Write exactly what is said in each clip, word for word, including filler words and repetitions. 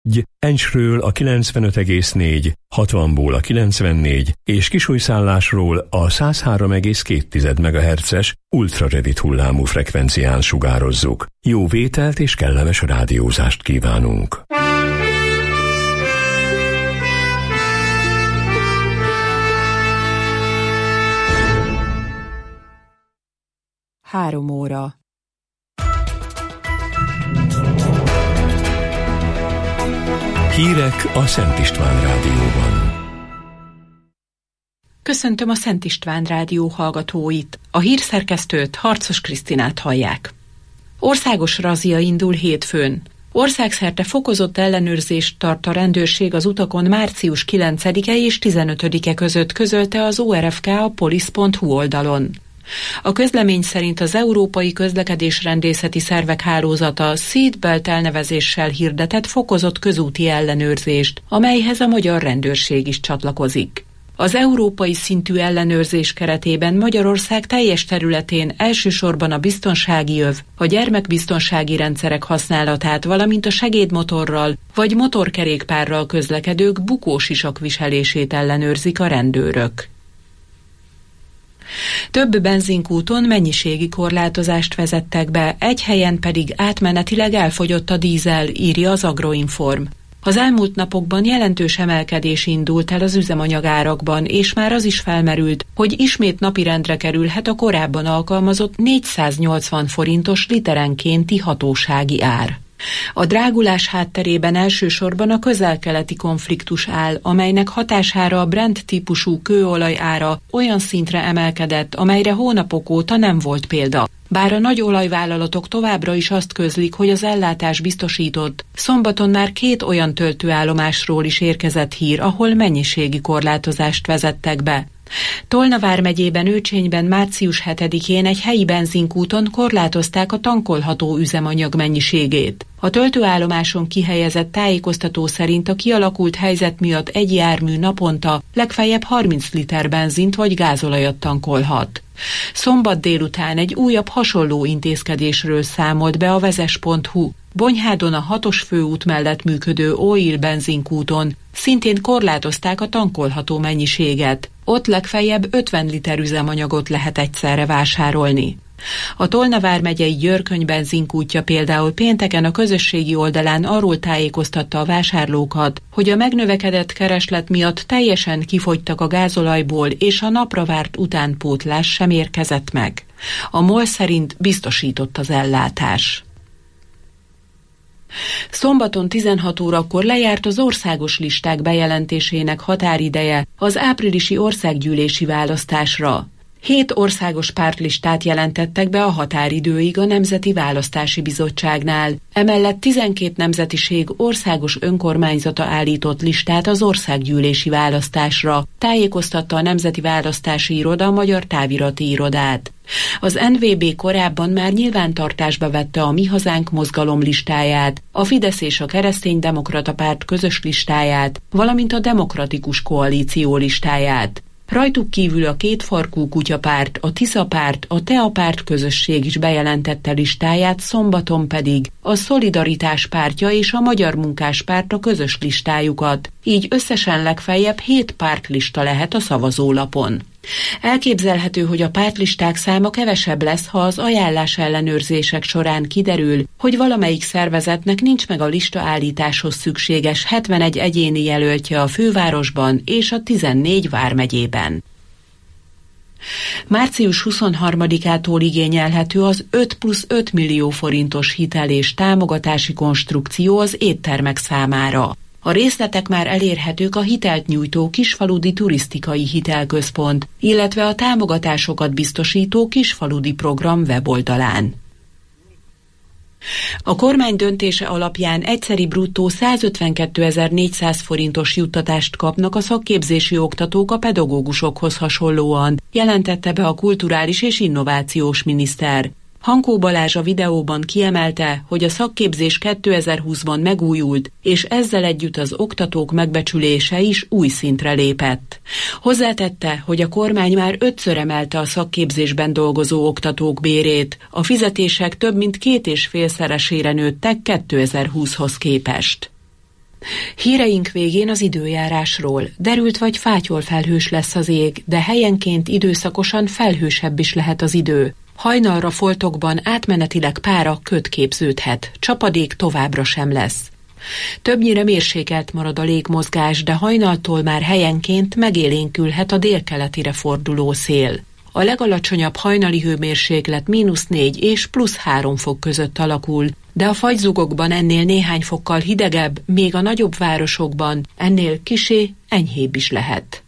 Encsről a kilencvenöt egész négy, hatvanból a kilencvennégy és Kisújszállásról a száz három egész két megahertzes ultrarövid hullámú frekvencián sugározzuk. Jó vételt és kellemes rádiózást kívánunk! Három óra. Hírek a Szent István Rádióban. Köszöntöm a Szent István Rádió hallgatóit. A hírszerkesztőt, Harcos Krisztinát hallják. Országos razzia indul hétfőn. Országszerte fokozott ellenőrzést tart a rendőrség az utakon március kilencedike és tizenötödike között, közölte az o er ef ká a polisz pont hu oldalon. A közlemény szerint az Európai Közlekedésrendészeti Szervek Hálózata Seatbelt elnevezéssel hirdetett fokozott közúti ellenőrzést, amelyhez a magyar rendőrség is csatlakozik. Az európai szintű ellenőrzés keretében Magyarország teljes területén elsősorban a biztonsági öv, a gyermekbiztonsági rendszerek használatát, valamint a segédmotorral vagy motorkerékpárral közlekedők bukósisak viselését ellenőrzik a rendőrök. Több benzinkúton mennyiségi korlátozást vezettek be, egy helyen pedig átmenetileg elfogyott a dízel, írja az Agroinform. Az elmúlt napokban jelentős emelkedés indult el az üzemanyagárakban, és már az is felmerült, hogy ismét napirendre kerülhet a korábban alkalmazott négyszáznyolcvan forintos literenkénti hatósági ár. A drágulás hátterében elsősorban a közel-keleti konfliktus áll, amelynek hatására a Brent típusú kőolaj ára olyan szintre emelkedett, amelyre hónapok óta nem volt példa. Bár a nagy olajvállalatok továbbra is azt közlik, hogy az ellátás biztosított, szombaton már két olyan töltőállomásról is érkezett hír, ahol mennyiségi korlátozást vezettek be. Tolna vármegyében Őcsényben március hetedikén egy helyi benzinkúton korlátozták a tankolható üzemanyag mennyiségét. A töltőállomáson kihelyezett tájékoztató szerint a kialakult helyzet miatt egy jármű naponta legfeljebb harminc liter benzint vagy gázolajat tankolhat. Szombat délután egy újabb hasonló intézkedésről számolt be a vezes pont hu. Bonyhádon a hatos főút mellett működő Oil benzinkúton szintén korlátozták a tankolható mennyiséget. Ott legfeljebb ötven liter üzemanyagot lehet egyszerre vásárolni. A Tolna vármegyei Györköny benzinkútja például pénteken a közösségi oldalán arról tájékoztatta a vásárlókat, hogy a megnövekedett kereslet miatt teljesen kifogytak a gázolajból, és a napra várt utánpótlás sem érkezett meg. A MOL szerint biztosított az ellátás. Szombaton tizenhat órakor lejárt az országos listák bejelentésének határideje az áprilisi országgyűlési választásra. Hét országos pártlistát jelentettek be a határidőig a Nemzeti Választási Bizottságnál. Emellett tizenkét nemzetiség országos önkormányzata állított listát az országgyűlési választásra, tájékoztatta a Nemzeti Választási Iroda a Magyar Távirati Irodát. Az en vé bé korábban már nyilvántartásba vette a Mi Hazánk mozgalom listáját, a Fidesz és a Kereszténydemokrata Párt közös listáját, valamint a Demokratikus Koalíció listáját. Rajtuk kívül a Kétfarkú Kutyapárt, a Tisza párt, a Tea párt közösség is bejelentette listáját, szombaton pedig a Szolidaritás pártja és a Magyar Munkáspárt a közös listájukat, így összesen legfeljebb hét pártlista lehet a szavazólapon. Elképzelhető, hogy a pártlisták száma kevesebb lesz, ha az ajánlás ellenőrzések során kiderül, hogy valamelyik szervezetnek nincs meg a listaállításhoz szükséges hetvenegy egyéni jelöltje a fővárosban és a tizennégy vármegyében. március huszonharmadikától igényelhető az öt plusz öt millió forintos hitel és támogatási konstrukció az éttermek számára. A részletek már elérhetők a hitelt nyújtó Kisfaludi Turisztikai Hitelközpont, illetve a támogatásokat biztosító Kisfaludi Program weboldalán. A kormány döntése alapján egyszeri bruttó százötvenkétezer-négyszáz forintos juttatást kapnak a szakképzési oktatók a pedagógusokhoz hasonlóan, jelentette be a Kulturális és Innovációs Miniszter. Hankó Balázs a videóban kiemelte, hogy a szakképzés kétezer-húszban megújult, és ezzel együtt az oktatók megbecsülése is új szintre lépett. Hozzátette, hogy a kormány már ötször emelte a szakképzésben dolgozó oktatók bérét, a fizetések több mint két és félszeresére nőttek kétezer-húszhoz képest. Híreink végén az időjárásról. Derült vagy fátyol felhős lesz az ég, de helyenként időszakosan felhősebb is lehet az idő. Hajnalra foltokban átmenetileg pára köd képződhet, csapadék továbbra sem lesz. Többnyire mérsékelt marad a légmozgás, de hajnaltól már helyenként megélénkülhet a délkeletire forduló szél. A legalacsonyabb hajnali hőmérséklet mínusz négy és plusz három fok között alakul, de a fagyzugokban ennél néhány fokkal hidegebb, még a nagyobb városokban ennél kissé enyhébb is lehet.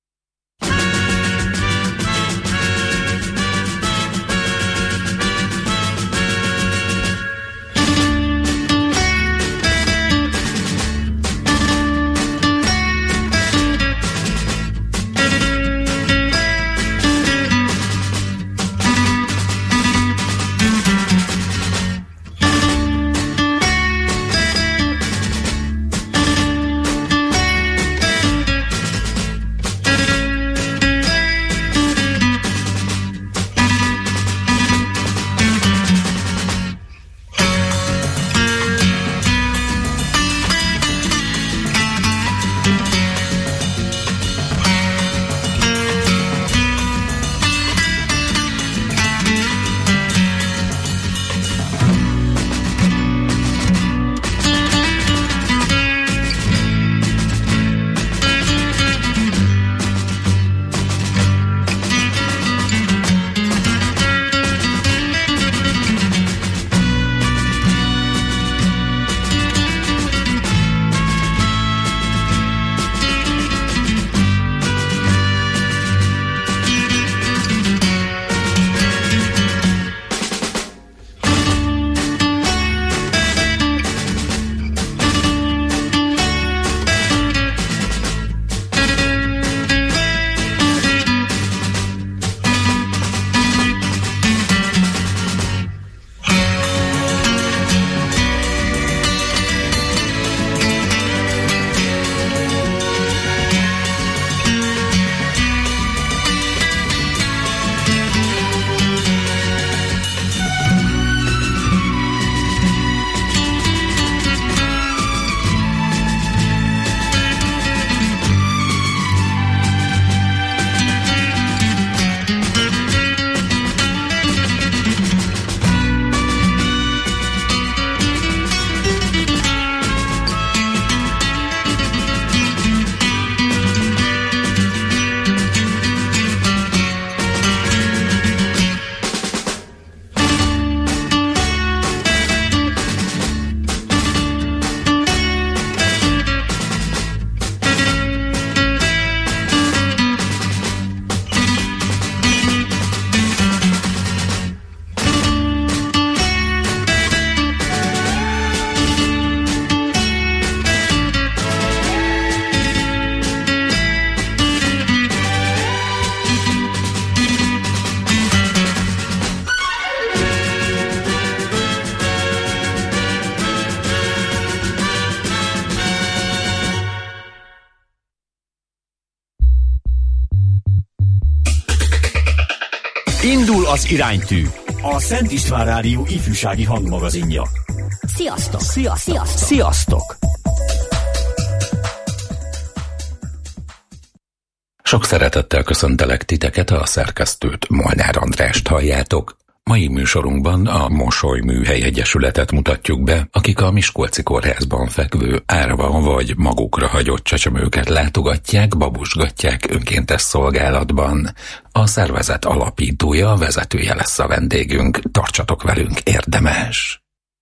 Indul az iránytű, a Szent István Rádió ifjúsági hangmagazinja. Sziasztok! Sziasztok! Sziasztok! Sziasztok! Sok szeretettel köszöntelek titeket, a szerkesztőt, Molnár Andrást halljátok. Mai műsorunkban a Mosoly Műhely Egyesületet mutatjuk be, akik a Miskolci Kórházban fekvő árva vagy magukra hagyott csecsemőket látogatják, babusgatják önkéntes szolgálatban. A szervezet alapítója, vezetője lesz a vendégünk, tartsatok velünk, érdemes!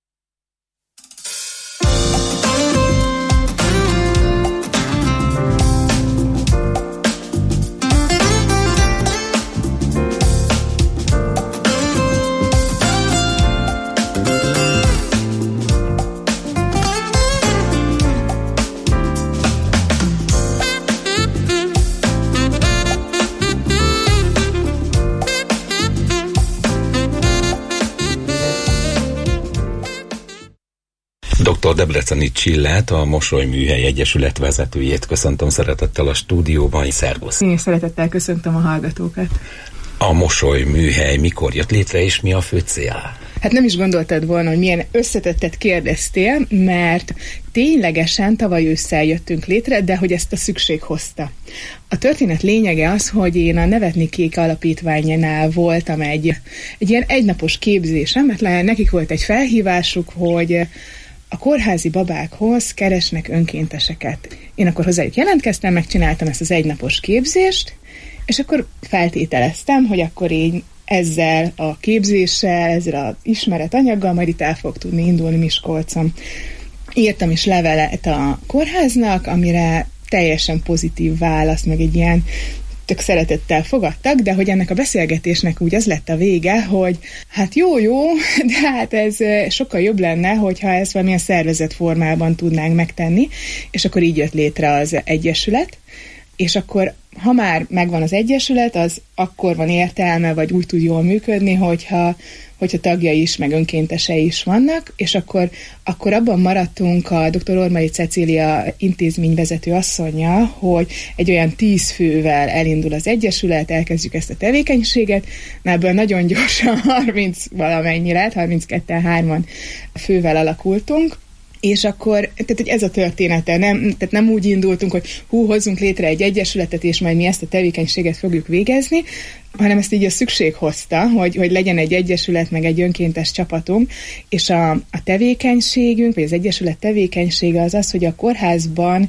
doktor Debreceni Csillát, a Mosoly Műhely Egyesület vezetőjét köszöntöm szeretettel a stúdióban. Szervusz! Én szeretettel köszöntöm a hallgatókat. A Mosoly Műhely mikor jött létre, és mi a fő cél? Hát nem is gondoltad volna, hogy milyen összetettet kérdeztél, mert ténylegesen tavaly ősszel jöttünk létre, de hogy ezt a szükség hozta. A történet lényege az, hogy én a Nevetni Kék alapítványnál voltam egy, egy ilyen egynapos képzésem, mert nekik volt egy felhívásuk, hogy a kórházi babákhoz keresnek önkénteseket. Én akkor hozzájuk jelentkeztem, megcsináltam ezt az egynapos képzést, és akkor feltételeztem, hogy akkor én ezzel a képzéssel, ezzel az ismeretanyaggal majd itt el fog tudni indulni Miskolcon. Írtam is levelet a kórháznak, amire teljesen pozitív választ, meg egy ilyen tök szeretettel fogadtak, de hogy ennek a beszélgetésnek úgy az lett a vége, hogy hát jó-jó, de hát ez sokkal jobb lenne, hogyha ezt valamilyen szervezett formában tudnánk megtenni, és akkor így jött létre az egyesület, és akkor ha már megvan az egyesület, az akkor van értelme, vagy úgy tud jól működni, hogyha, hogyha tagjai is, meg önkéntesei is vannak, és akkor, akkor abban maradtunk a dr. Ormai Cecília intézményvezető asszonnyal, hogy egy olyan tíz fővel elindul az egyesület, elkezdjük ezt a tevékenységet, ebből nagyon gyorsan harminc valamennyi lett, harmincketten hárman fővel alakultunk, és akkor, tehát hogy ez a története, nem, tehát nem úgy indultunk, hogy hú, hozzunk létre egy egyesületet, és majd mi ezt a tevékenységet fogjuk végezni, hanem ezt így a szükség hozta, hogy, hogy legyen egy egyesület, meg egy önkéntes csapatunk, és a, a tevékenységünk, vagy az egyesület tevékenysége az az, hogy a kórházban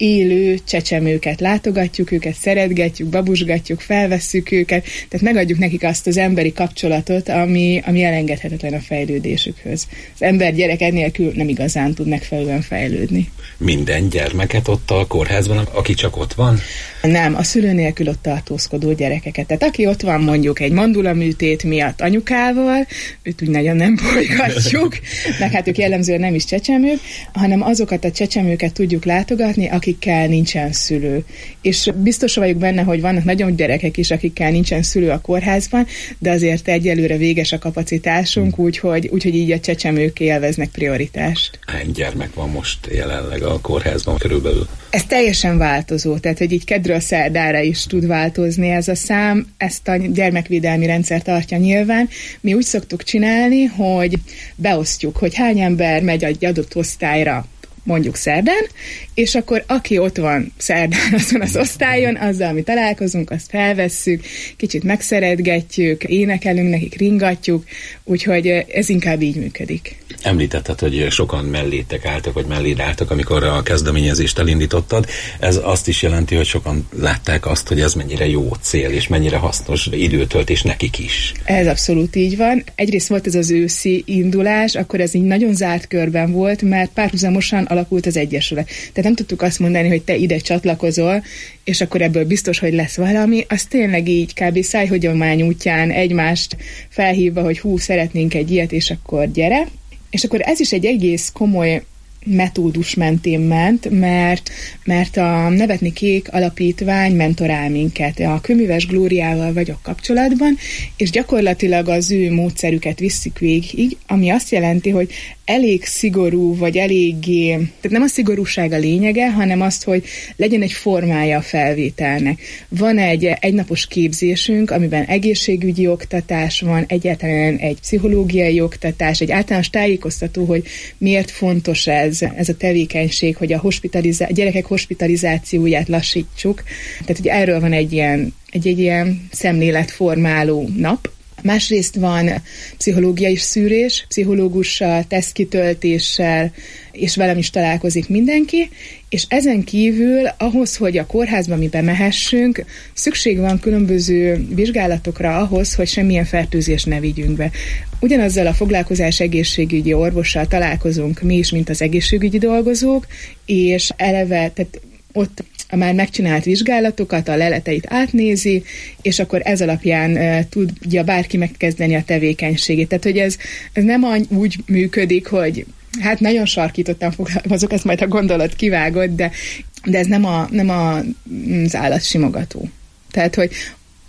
élő csecsemőket látogatjuk, őket szeretgetjük, babusgatjuk, felvesszük őket, tehát megadjuk nekik azt az emberi kapcsolatot, ami, ami elengedhetetlen a fejlődésükhöz. Az ember gyerek ennélkül nem igazán tud megfelelően fejlődni. Minden gyermeket ott a kórházban, aki csak ott van? Nem, a szülő nélkül ott tartózkodó gyerekeket. Tehát aki ott van mondjuk egy mandulaműtét miatt anyukával, őt úgy nagyon nem bolygatjuk, meg hát ők jellemzően nem is csecsemők, hanem azokat a csecsemőket tudjuk látogatni, akikkel nincsen szülő. És biztos vagyok benne, hogy vannak nagyon gyerekek is, akikkel nincsen szülő a kórházban, de azért egyelőre véges a kapacitásunk, úgyhogy, úgyhogy így a csecsemők élveznek prioritást. Hány gyermek van most jelenleg a kórházban körülbelül? Ez teljesen változó, tehát hogy így kedről szerdára is tud változni ez a szám, ezt a gyermekvédelmi rendszer tartja nyilván. Mi úgy szoktuk csinálni, hogy beosztjuk, hogy hány ember megy egy adott osztályra mondjuk szerdán, és akkor aki ott van szerdán azon az osztályon, azzal mi találkozunk, azt felvesszük, kicsit megszeretgetjük, énekelünk nekik, ringatjuk, úgyhogy ez inkább így működik. Említetted, hogy sokan mellétek álltak, vagy melléd álltak, amikor a kezdeményezést elindítottad. Ez azt is jelenti, hogy sokan látták azt, hogy ez mennyire jó cél, és mennyire hasznos időtöltés nekik is. Ez abszolút így van. Egyrészt volt ez az őszi indulás, akkor ez így nagyon zárt körben volt, mert párhuzamosan alakult az egyesület. Tehát nem tudtuk azt mondani, hogy te ide csatlakozol, és akkor ebből biztos, hogy lesz valami. Az tényleg így kb. Szájhagyomány útján egymást felhívva, hogy hú, szeretnénk egy ilyet, és akkor gyere. És akkor ez is egy egész komoly metódus mentén ment, mert, mert a Nevetni Kék alapítvány mentorál minket. A Kőműves Glóriával vagyok kapcsolatban, és gyakorlatilag az ő módszerüket visszük végig, ami azt jelenti, hogy elég szigorú, vagy eléggé, tehát nem a szigorúság a lényege, hanem azt, hogy legyen egy formája a felvételnek. Van egy egynapos képzésünk, amiben egészségügyi oktatás van, egyáltalán egy pszichológiai oktatás, egy általános tájékoztató, hogy miért fontos ez, ez a tevékenység, hogy a, hospitalizá- a gyerekek hospitalizációját lassítsuk. Tehát, hogy erről van egy ilyen, egy, egy ilyen szemléletformáló nap. Másrészt van pszichológiai szűrés, pszichológussal, tesztkitöltéssel, és velem is találkozik mindenki, és ezen kívül ahhoz, hogy a kórházba mi bemehessünk, szükség van különböző vizsgálatokra ahhoz, hogy semmilyen fertőzést ne vigyünk be. Ugyanazzal a foglalkozás egészségügyi orvossal találkozunk mi is, mint az egészségügyi dolgozók, és eleve, tehát ott a már megcsinált vizsgálatokat, a leleteit átnézi, és akkor ez alapján uh, tudja bárki megkezdeni a tevékenységét. Tehát, hogy ez, ez nem úgy működik, hogy hát nagyon sarkítottan fogalmazok, ezt majd a gondolat kivágod, de, de ez nem, a, nem a, az állatsimogató. Tehát, hogy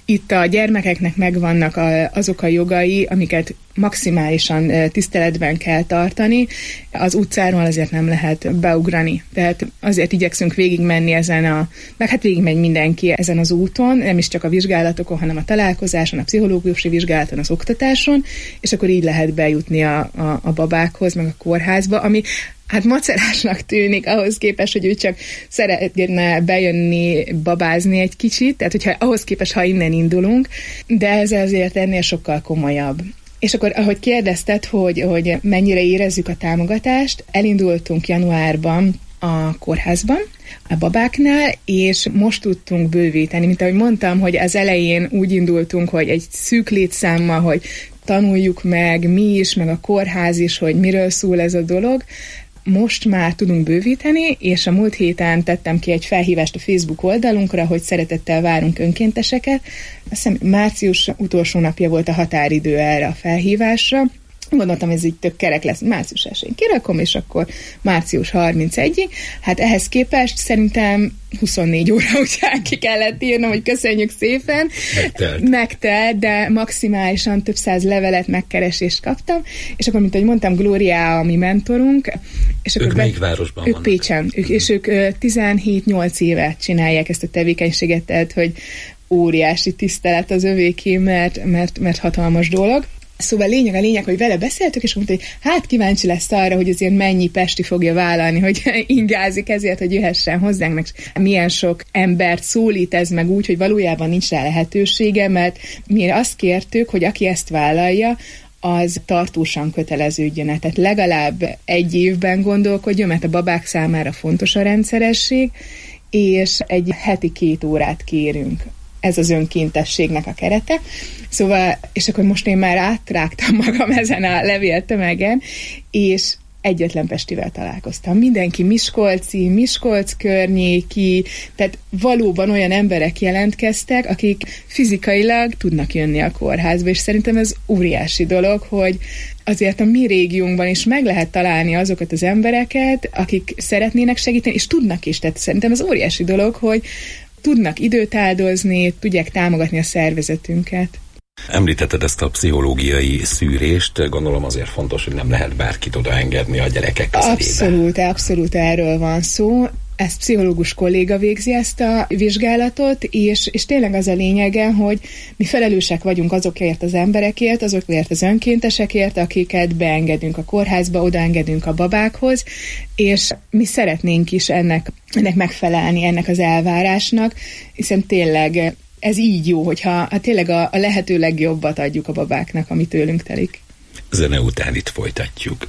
Itt a gyermekeknek megvannak a, azok a jogai, amiket maximálisan tiszteletben kell tartani. Az utcáról azért nem lehet beugrani. Tehát azért igyekszünk végigmenni ezen a, meg hát végigmegy mindenki ezen az úton, nem is csak a vizsgálatokon, hanem a találkozáson, a pszichológusi vizsgálaton, az oktatáson, és akkor így lehet bejutni a, a, a babákhoz, meg a kórházba, ami hát macerásnak tűnik ahhoz képest, hogy ő csak szeretne bejönni, babázni egy kicsit, tehát hogyha ahhoz képest, ha innen indulunk, de ez azért ennél sokkal komolyabb. És akkor, ahogy kérdezted, hogy, hogy mennyire érezzük a támogatást, elindultunk januárban a kórházban, a babáknál, és most tudtunk bővíteni. Mint ahogy mondtam, hogy az elején úgy indultunk, hogy egy szűk létszámmal, hogy tanuljuk meg mi is, meg a kórház is, hogy miről szól ez a dolog. Most már tudunk bővíteni, és a múlt héten tettem ki egy felhívást a Facebook oldalunkra, hogy szeretettel várunk önkénteseket. Azt hiszem március utolsó napja volt a határidő erre a felhívásra. Gondoltam, ez így tök kerek lesz. Március elsején kirakom, és akkor március harmincegyig. Hát ehhez képest szerintem huszonnégy óra után ki kellett írnom, hogy köszönjük szépen. Megtelt. Megtelt, de maximálisan több száz levelet, megkeresést kaptam. És akkor, mint ahogy mondtam, Glória a mi mentorunk. És ők akkor melyik be... városban ők vannak? Pécsen. Ők, és ők tizenhét-nyolc éve csinálják ezt a tevékenységet, tehát, hogy óriási tisztelet az övéké, mert, mert, mert hatalmas dolog. Szóval lényeg a lényeg, hogy vele beszéltük, és mondta, hogy hát kíváncsi lesz arra, hogy azért mennyi pesti fogja vállalni, hogy ingázik ezért, hogy jöhessen hozzánk, meg milyen sok embert szólít ez meg úgy, hogy valójában nincs rá lehetősége, mert mi azt kértük, hogy aki ezt vállalja, az tartósan köteleződjön. Tehát legalább egy évben gondolkodjon, mert a babák számára fontos a rendszeresség, és egy heti két órát kérünk. Ez az önkéntességnek a kerete. Szóval, és akkor most én már átrágtam magam ezen a levéltömegen, és egyetlen pestivel találkoztam. Mindenki miskolci, Miskolc környéki, tehát valóban olyan emberek jelentkeztek, akik fizikailag tudnak jönni a kórházba, és szerintem ez óriási dolog, hogy azért a mi régiónkban is meg lehet találni azokat az embereket, akik szeretnének segíteni, és tudnak is. Tehát szerintem ez óriási dolog, hogy tudnak időt áldozni, tudják támogatni a szervezetünket. Említetted ezt a pszichológiai szűrést, gondolom azért fontos, hogy nem lehet bárkit odaengedni a gyerekek közelébe. Abszolút, abszolút erről van szó. Ezt pszichológus kolléga végzi ezt a vizsgálatot, és, és tényleg az a lényege, hogy mi felelősek vagyunk azokért az emberekért, azokért az önkéntesekért, akiket beengedünk a kórházba, odaengedünk a babákhoz, és mi szeretnénk is ennek, ennek megfelelni, ennek az elvárásnak, hiszen tényleg ez így jó, hogyha hát tényleg a, a lehető legjobbat adjuk a babáknak, ami tőlünk telik. Zene után itt folytatjuk.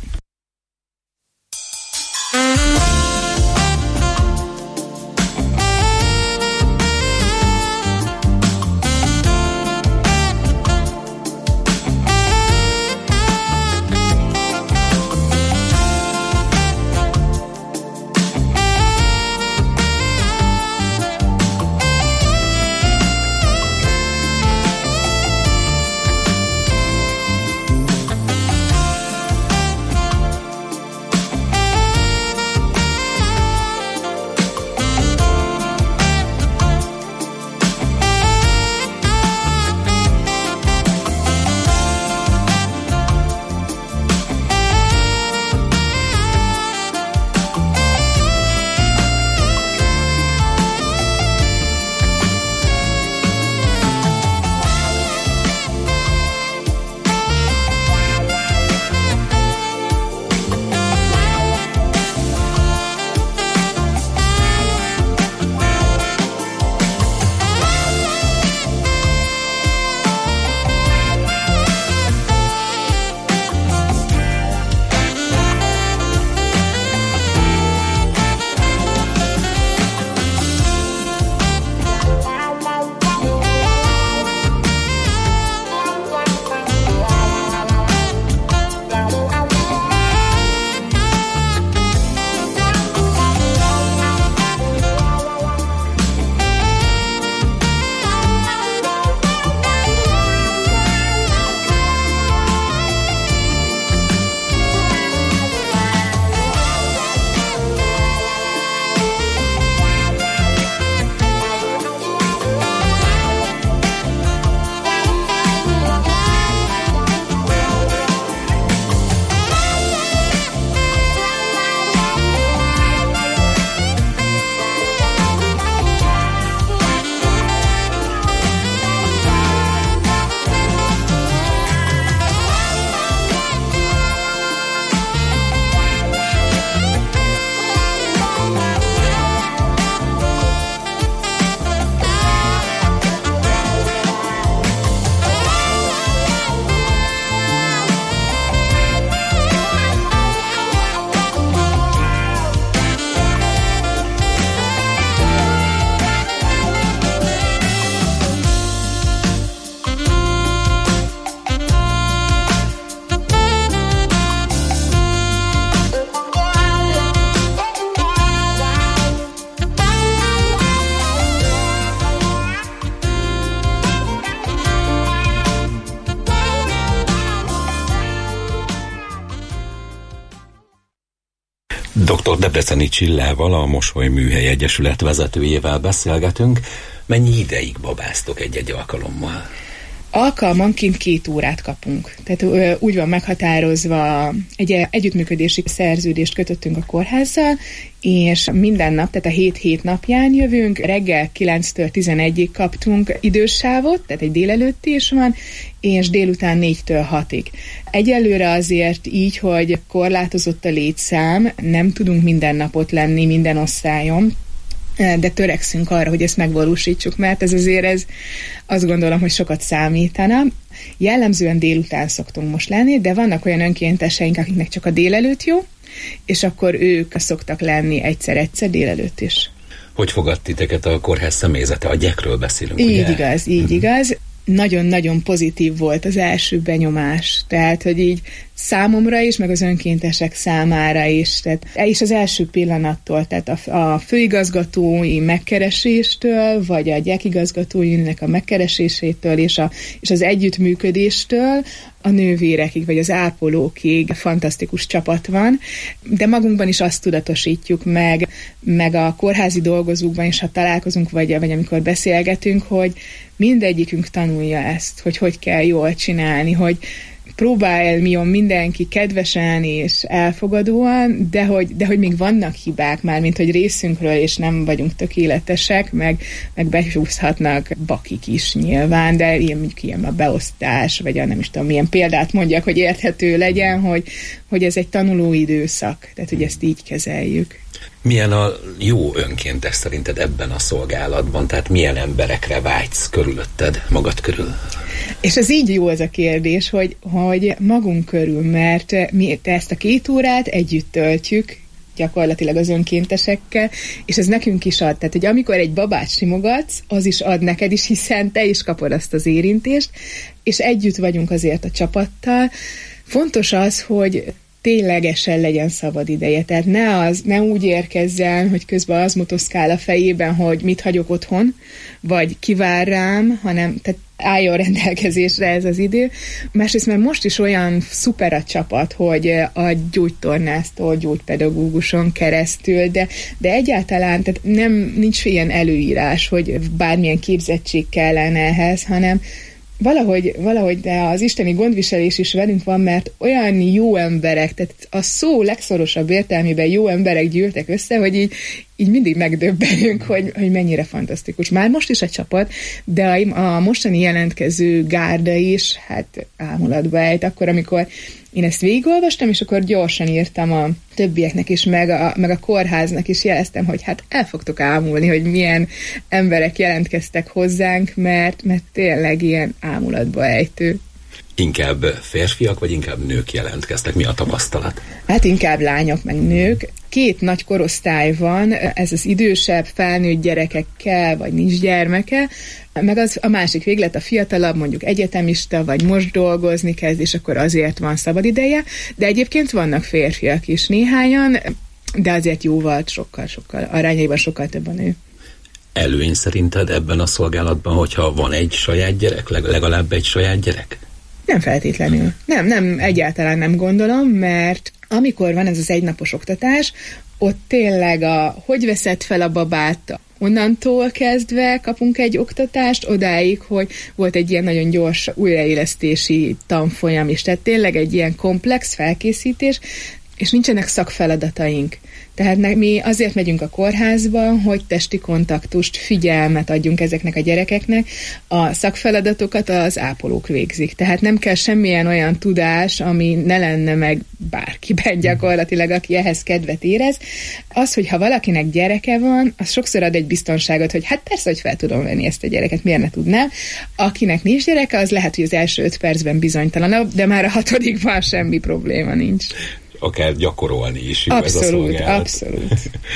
dr. Debreceni Csillával, a Mosoly Műhely Egyesület vezetőjével beszélgetünk. Mennyi ideig babáztok egy-egy alkalommal? Alkalmanként két órát kapunk. Tehát úgy van meghatározva, egy együttműködési szerződést kötöttünk a kórházzal, és minden nap, tehát a hét-hét napján jövünk, reggel kilenctől tizenegyig kaptunk idősávot, tehát egy délelőtti is van, és délután négytől hatig. Egyelőre azért így, hogy korlátozott a létszám, nem tudunk minden napot lenni minden osztályon, de törekszünk arra, hogy ezt megvalósítsuk, mert ez azért ez azt gondolom, hogy sokat számítana. Jellemzően délután szoktunk most lenni, de vannak olyan önkénteseink, akiknek csak a délelőtt jó, és akkor ők szoktak lenni egyszer-egyszer délelőtt is. Hogy fogad titeket a kórház személyzete? A gyekről beszélünk, így ugye? igaz, így uh-huh. igaz. Nagyon-nagyon pozitív volt az első benyomás, tehát, hogy így számomra is, meg az önkéntesek számára is, tehát és az első pillanattól, tehát a, a főigazgatói megkereséstől, vagy a gyekigazgatóinak a megkeresésétől, és, a, és az együttműködéstől a nővérekig, vagy az ápolókig fantasztikus csapat van, de magunkban is azt tudatosítjuk meg, meg a kórházi dolgozókban is, ha találkozunk, vagy, vagy amikor beszélgetünk, hogy mindegyikünk tanulja ezt, hogy hogy kell jól csinálni, hogy próbáljon mindenki kedvesen és elfogadóan, de hogy, de hogy még vannak hibák már, mint hogy részünkről, és nem vagyunk tökéletesek, meg, meg besúszhatnak bakik is nyilván, de ilyen, mondjuk ilyen a beosztás, vagy a nem is tudom, milyen példát mondjak, hogy érthető legyen, hogy, hogy ez egy tanuló időszak, tehát hogy ezt így kezeljük. Milyen a jó önkéntes szerinted ebben a szolgálatban? Tehát milyen emberekre vágysz körülötted, magad körül? És ez így jó ez a kérdés, hogy, hogy magunk körül, mert mi ezt a két órát együtt töltjük, gyakorlatilag az önkéntesekkel, és ez nekünk is ad. Tehát, hogy amikor egy babát simogatsz, az is ad neked is, hiszen te is kapod azt az érintést, és együtt vagyunk azért a csapattal. Fontos az, hogy ténylegesen legyen szabad ideje. Tehát ne, az, ne úgy érkezzen, hogy közben az motoszkál a fejében, hogy mit hagyok otthon, vagy kivár rám, hanem tehát álljon rendelkezésre ez az idő. Másrészt, mert most is olyan szuper a csapat, hogy a gyógytornásztól, gyógypedagóguson keresztül, de, de egyáltalán tehát nem, nincs ilyen előírás, hogy bármilyen képzettség kellene ehhez, hanem Valahogy, valahogy, de az isteni gondviselés is velünk van, mert olyan jó emberek, tehát a szó legszorosabb értelmében jó emberek gyűltek össze, hogy így, így mindig megdöbbenünk, hogy, hogy mennyire fantasztikus. Már most is a csapat, de a, a mostani jelentkező gárda is, hát ámulatba ejt. Akkor, amikor én ezt végigolvastam, és akkor gyorsan írtam a többieknek is, meg a, meg a kórháznak is jeleztem, hogy hát el fogtok ámulni, hogy milyen emberek jelentkeztek hozzánk, mert, mert tényleg ilyen ámulatba ejtő. Inkább férfiak, vagy inkább nők jelentkeztek? Mi a tapasztalat? Hát inkább lányok, meg nők. Két nagy korosztály van, ez az idősebb, felnőtt gyerekekkel, vagy nincs gyermeke, meg az a másik véglet, a fiatalabb, mondjuk egyetemista, vagy most dolgozni kezd, és akkor azért van szabadideje, de egyébként vannak férfiak is néhányan, de azért jóval, sokkal-sokkal, arányaiban sokkal több a nő. Előny szerinted ebben a szolgálatban, hogyha van egy saját gyerek, legalább egy saját gyerek? Nem feltétlenül. Nem, nem, egyáltalán nem gondolom, mert amikor van ez az egynapos oktatás, ott tényleg a hogy veszed fel a babát, onnantól kezdve kapunk egy oktatást, odáig, hogy volt egy ilyen nagyon gyors újraélesztési tanfolyam is, tehát tényleg egy ilyen komplex felkészítés, és nincsenek szakfeladataink. Tehát mi azért megyünk a kórházba, hogy testi kontaktust, figyelmet adjunk ezeknek a gyerekeknek. A szakfeladatokat az ápolók végzik. Tehát nem kell semmilyen olyan tudás, ami ne lenne meg bárkiben gyakorlatilag, aki ehhez kedvet érez. Az, hogy ha valakinek gyereke van, az sokszor ad egy biztonságot, hogy hát persze, hogy fel tudom venni ezt a gyereket, miért ne tudnám. Akinek nincs gyereke, az lehet, hogy az első öt percben bizonytalanabb, de már a hatodikban semmi probléma nincs. Akár gyakorolni is jó abszolút, ez a szolgálat. Abszolút.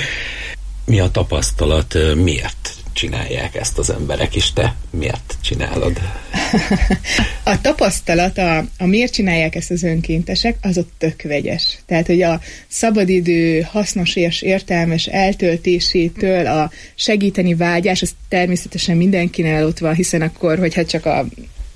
Mi a tapasztalat, miért csinálják ezt az emberek, és te miért csinálod? A tapasztalat, a, a miért csinálják ezt az önkéntesek, az ott tök vegyes. Tehát, hogy a szabadidő hasznos és értelmes eltöltésétől a segíteni vágyás, az természetesen mindenkinél ott van, hiszen akkor, hogyha csak a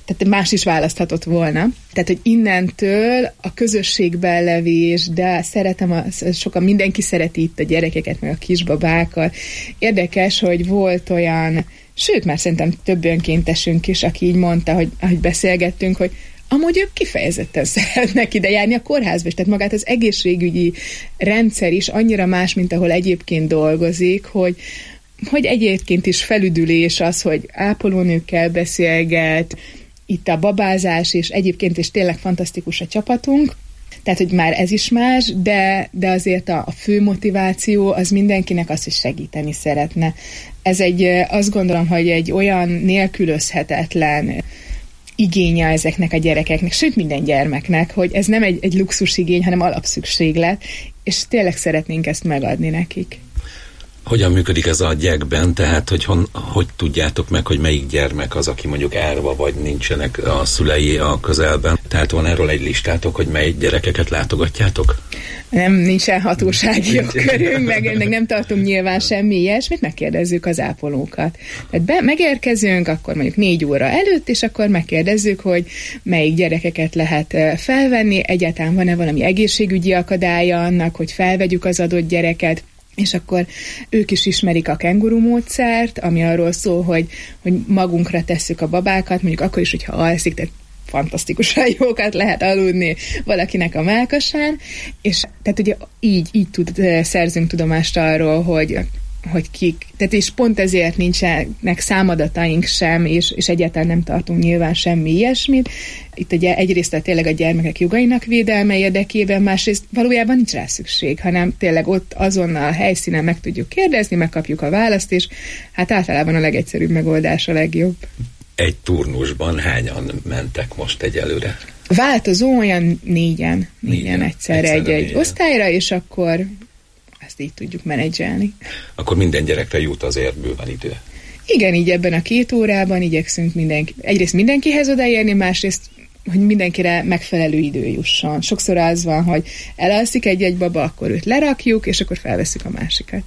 tehát más is választhatott volna. Tehát, hogy innentől a közösségben levés, de szeretem, a, sokan mindenki szereti itt a gyerekeket, meg a kisbabákat. Érdekes, hogy volt olyan, sőt, már szerintem több önkéntesünk is, aki így mondta, hogy ahogy beszélgettünk, hogy amúgy ők kifejezetten szeretnek ide járni a kórházba, és tehát magát az egészségügyi rendszer is annyira más, mint ahol egyébként dolgozik, hogy, hogy egyébként is felüdülés az, hogy ápolónőkkel beszélget, itt a babázás, és egyébként is tényleg fantasztikus a csapatunk, tehát, hogy már ez is más, de, de azért a, a fő motiváció az mindenkinek az, hogy segíteni szeretne. Ez egy, azt gondolom, hogy egy olyan nélkülözhetetlen igénye ezeknek a gyerekeknek, sőt minden gyermeknek, hogy ez nem egy, egy luxusigény, hanem alapszükséglet, és tényleg szeretnénk ezt megadni nekik. Hogyan működik ez a gyekben, tehát hogy, hon, hogy tudjátok meg, hogy melyik gyermek az, aki mondjuk árva, vagy nincsenek a szülei a közelben? Tehát van erről egy listátok, hogy mely gyerekeket látogatjátok? Nem, nincsen hatósági jogkörünk, meg, meg nem tartunk nyilván semmi ilyesmit, megkérdezzük az ápolókat. Tehát be, megérkezünk, akkor mondjuk négy óra előtt, és akkor megkérdezzük, hogy melyik gyerekeket lehet felvenni, egyáltalán van-e valami egészségügyi akadálya annak, hogy felvegyük az adott gyereket, és akkor ők is ismerik a kenguru módszert, ami arról szól, hogy, hogy magunkra tesszük a babákat, mondjuk akkor is, hogyha alszik, tehát fantasztikusan jókat lehet aludni valakinek a mellkasán, és tehát ugye így, így tud, szerzünk tudomást arról, hogy hogy kik, tehát és pont ezért nincsenek számadataink sem, és, és egyáltalán nem tartunk nyilván semmi ilyesmit. Itt ugye egyrészt tényleg a gyermekek jogainak védelme érdekében, másrészt valójában nincs rá szükség, hanem tényleg ott azonnal a helyszínen meg tudjuk kérdezni, megkapjuk a választ, és hát általában a legegyszerűbb megoldás a legjobb. Egy turnusban hányan mentek most egyelőre? Változó, olyan négyen, négyen, négyen egyszerre egy-egy négyen. osztályra, és akkor ezt így tudjuk menedzselni. Akkor minden gyerekre jut azért bőven idő. Igen, így ebben a két órában igyekszünk mindenki, egyrészt mindenkihez odaérni, másrészt, hogy mindenkire megfelelő idő jusson. Sokszor az van, hogy elalszik egy-egy baba, akkor őt lerakjuk, és akkor felveszünk a másikat.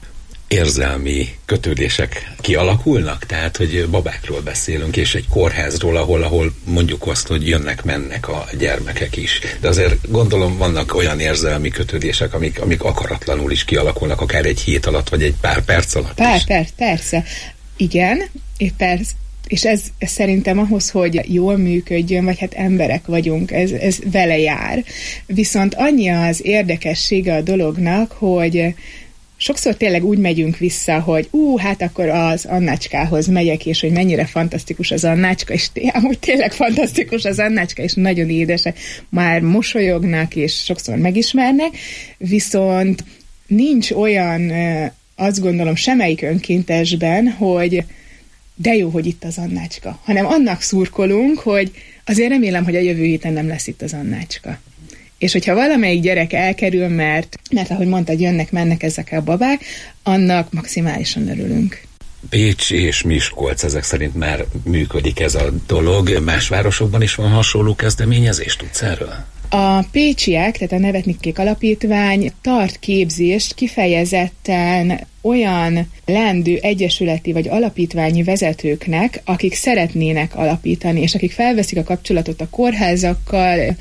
Érzelmi kötődések kialakulnak? Tehát, hogy babákról beszélünk, és egy kórházról, ahol, ahol mondjuk azt, hogy jönnek-mennek a gyermekek is. De azért gondolom vannak olyan érzelmi kötődések, amik, amik akaratlanul is kialakulnak, akár egy hét alatt, vagy egy pár perc alatt pár is. Perc, persze. Igen, és persze. És ez, ez szerintem ahhoz, hogy jól működjön, vagy hát emberek vagyunk, ez, ez vele jár. Viszont annyi az érdekessége a dolognak, hogy sokszor tényleg úgy megyünk vissza, hogy ú, hát akkor az Annácskához megyek, és hogy mennyire fantasztikus az Annácska, és té- amúgy tényleg fantasztikus az Annácska, és nagyon édesek, már mosolyognak, és sokszor megismernek, viszont nincs olyan, azt gondolom, semmelyik önkéntesben, hogy de jó, hogy itt az Annácska, hanem annak szurkolunk, hogy azért remélem, hogy a jövő héten nem lesz itt az Annácska. És hogyha valamelyik gyerek elkerül, mert, mert ahogy mondtad, jönnek-mennek ezek a babák, annak maximálisan örülünk. Pécs és Miskolc, ezek szerint már működik ez a dolog. Más városokban is van hasonló kezdeményezés, tudsz erről? A pécsiek, tehát a Nevetnikék Alapítvány tart képzést kifejezetten olyan leendő egyesületi vagy alapítványi vezetőknek, akik szeretnének alapítani, és akik felveszik a kapcsolatot a kórházakkal.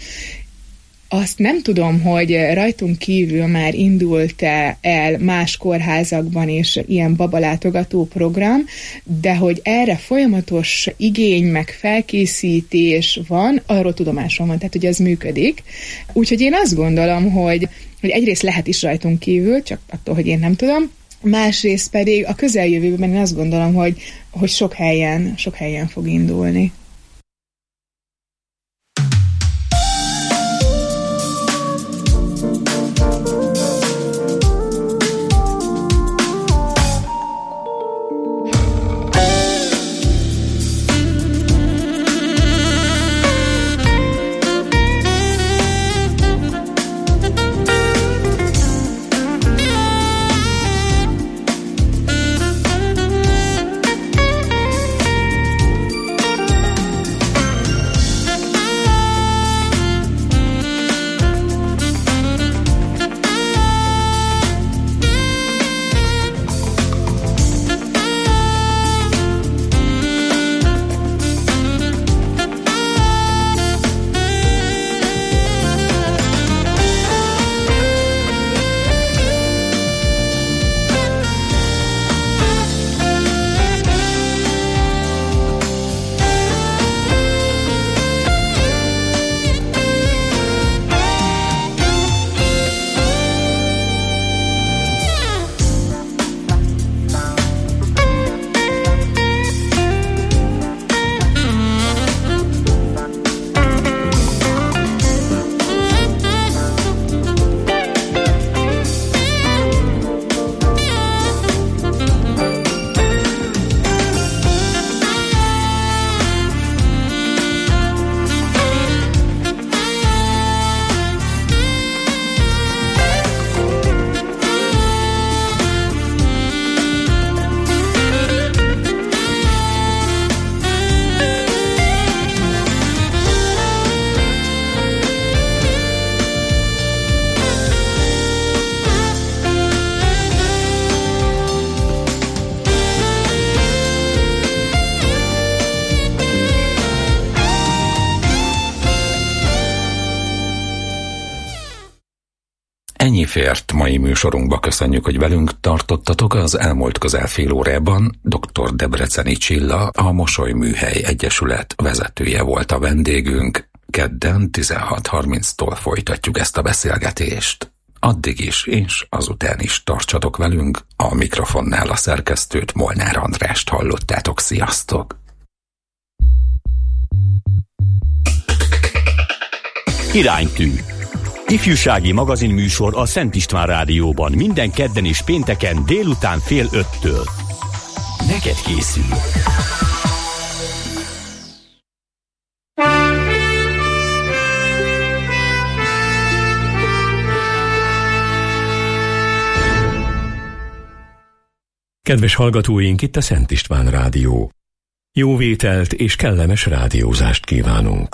Azt nem tudom, hogy rajtunk kívül már indult el más kórházakban is ilyen babalátogató program, de hogy erre folyamatos igény meg felkészítés van, arról tudomásom van, tehát hogy ez működik. Úgyhogy én azt gondolom, hogy, hogy egyrészt lehet is rajtunk kívül, csak attól, hogy én nem tudom, másrészt pedig a közeljövőben én azt gondolom, hogy, hogy sok helyen, sok helyen fog indulni. fért mai műsorunkba. Köszönjük, hogy velünk tartottatok. Az elmúlt közel fél órában dr. Debreceni Csilla, a Mosoly Műhely Egyesület vezetője volt a vendégünk. Kedden tizenhat harminctól folytatjuk ezt a beszélgetést. Addig is és azután is tartsatok velünk. A mikrofonnál a szerkesztőt, Molnár Andrást hallottátok. Sziasztok! Iránytű. Ifjúsági magazinműsor a Szent István Rádióban minden kedden és pénteken délután fél öttől. Neked készül. Kedves hallgatóink, itt a Szent István Rádió. Jó vételt és kellemes rádiózást kívánunk.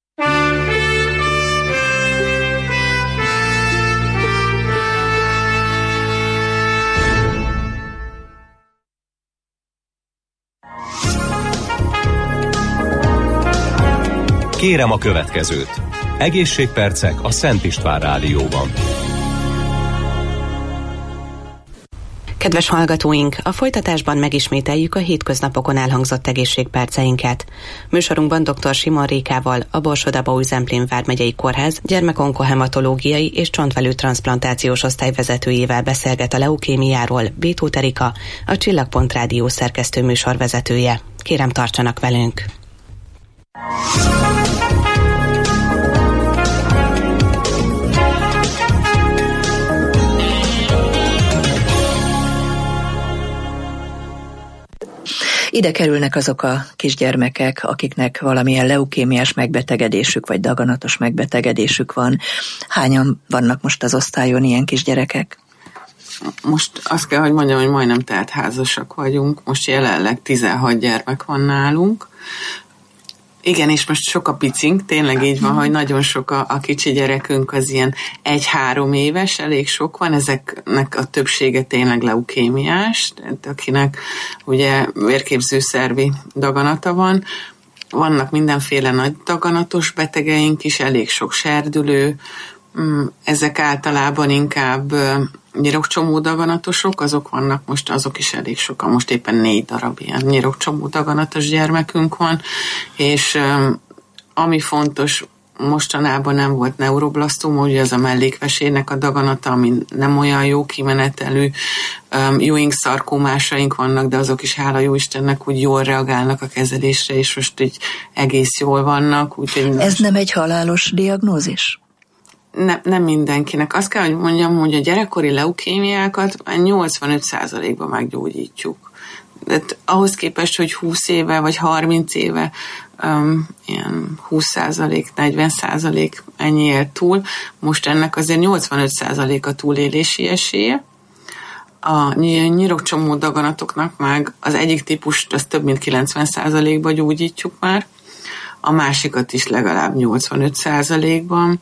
Kérem a következőt. Egészségpercek a Szent István Rádióban. Kedves hallgatóink, a folytatásban megismételjük a hétköznapokon elhangzott egészségperceinket. Műsorunkban dr. Simon Rékával, a Borsod-Abaúj-Zemplén vármegyei kórház gyermekonkohematológiai és csontvelő transzplantációs osztályvezetőjével beszélget a leukémiáról Bétóth Erika, a Csillagpont Rádió szerkesztő műsorvezetője. Kérem, tartsanak velünk! Ide kerülnek azok a kisgyermekek, akiknek valamilyen leukémiás megbetegedésük vagy daganatos megbetegedésük van. Hányan vannak most az osztályon ilyen kisgyerekek? Most azt kell, hogy mondjam, hogy majdnem teltházasak vagyunk. Most jelenleg tizenhat gyermek van nálunk. Igen, és most sok a picink, tényleg így van, hogy nagyon sok a, a kicsi gyerekünk, az ilyen egy-három éves, elég sok van, ezeknek a többsége tényleg leukémiás, tehát akinek ugye vérképzőszervi daganata van. Vannak mindenféle nagy daganatos betegeink is, elég sok serdülő, ezek általában inkább nyirokcsomó daganatosok, azok vannak most, azok is elég sokan, most éppen négy darab ilyen nyirokcsomó daganatos gyermekünk van, és um, ami fontos, mostanában nem volt neuroblasztóma, ugye az a mellékvesének a daganata, ami nem olyan jó kimenetelű, um, Ewing-szarkómásaink vannak, de azok is hála jó Istennek úgy jól reagálnak a kezelésre, és most így egész jól vannak. Úgyhogy ez nem egy halálos diagnózis? Ne, nem mindenkinek. Azt kell, hogy mondjam, hogy a gyerekkori leukémiákat nyolcvanöt százalékban meggyógyítjuk. De ahhoz képest, hogy húsz éve vagy harminc éve um, ilyen húsz százalék, negyven százalék ennyi él túl, most ennek azért nyolcvanöt százalék a túlélési esélye. A nyirokcsomó daganatoknak meg az egyik típust, az több mint kilencven százalékban gyógyítjuk már, a másikat is legalább nyolcvanöt százalékban.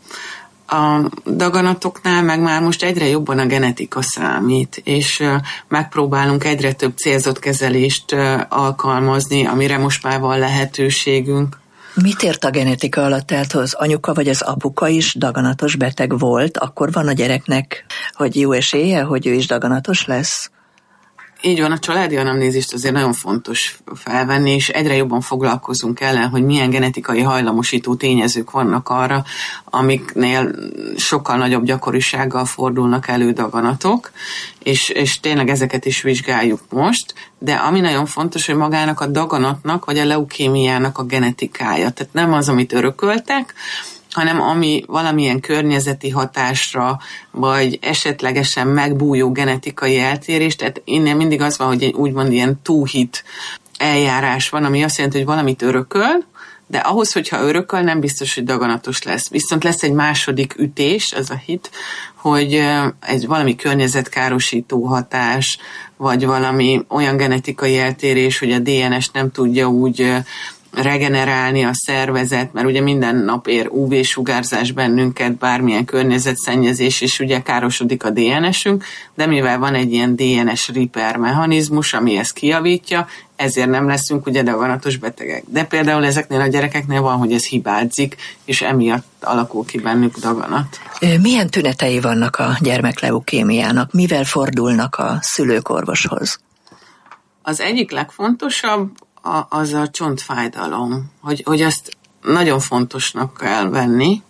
A daganatoknál meg már most egyre jobban a genetika számít, és megpróbálunk egyre több célzott kezelést alkalmazni, amire most már van lehetőségünk. Mit ért a genetika alatt? Tehát az anyuka vagy az apuka is daganatos beteg volt, akkor van a gyereknek, hogy jó esélye, hogy ő is daganatos lesz? Így van, a családi anamnézist azért nagyon fontos felvenni, és egyre jobban foglalkozunk ellen, hogy milyen genetikai hajlamosító tényezők vannak arra, amiknél sokkal nagyobb gyakorisággal fordulnak elő daganatok, és, és tényleg ezeket is vizsgáljuk most, de ami nagyon fontos, hogy magának a daganatnak, vagy a leukémiának a genetikája, tehát nem az, amit örököltek, hanem ami valamilyen környezeti hatásra, vagy esetlegesen megbújó genetikai eltérés, tehát innen mindig az van, hogy úgymond ilyen túlhit eljárás van, ami azt jelenti, hogy valamit örököl, de ahhoz, hogyha örököl, nem biztos, hogy daganatos lesz. Viszont lesz egy második ütés, az a hit, hogy egy valami környezetkárosító hatás, vagy valami olyan genetikai eltérés, hogy a dé en es nem tudja úgy regenerálni a szervezet, mert ugye minden nap ér ú vé-sugárzás bennünket, bármilyen környezetszennyezés, és ugye károsodik a dé en esünk, de mivel van egy ilyen dé en es repair mechanizmus, ami ezt kijavítja, ezért nem leszünk ugye daganatos betegek. De például ezeknél a gyerekeknél van, hogy ez hibázik, és emiatt alakul ki bennük daganat. Milyen tünetei vannak a gyermekleukémiának? Mivel fordulnak a szülők orvoshoz? Az egyik legfontosabb a, az a csontfájdalom, hogy, hogy azt nagyon fontosnak kell venni,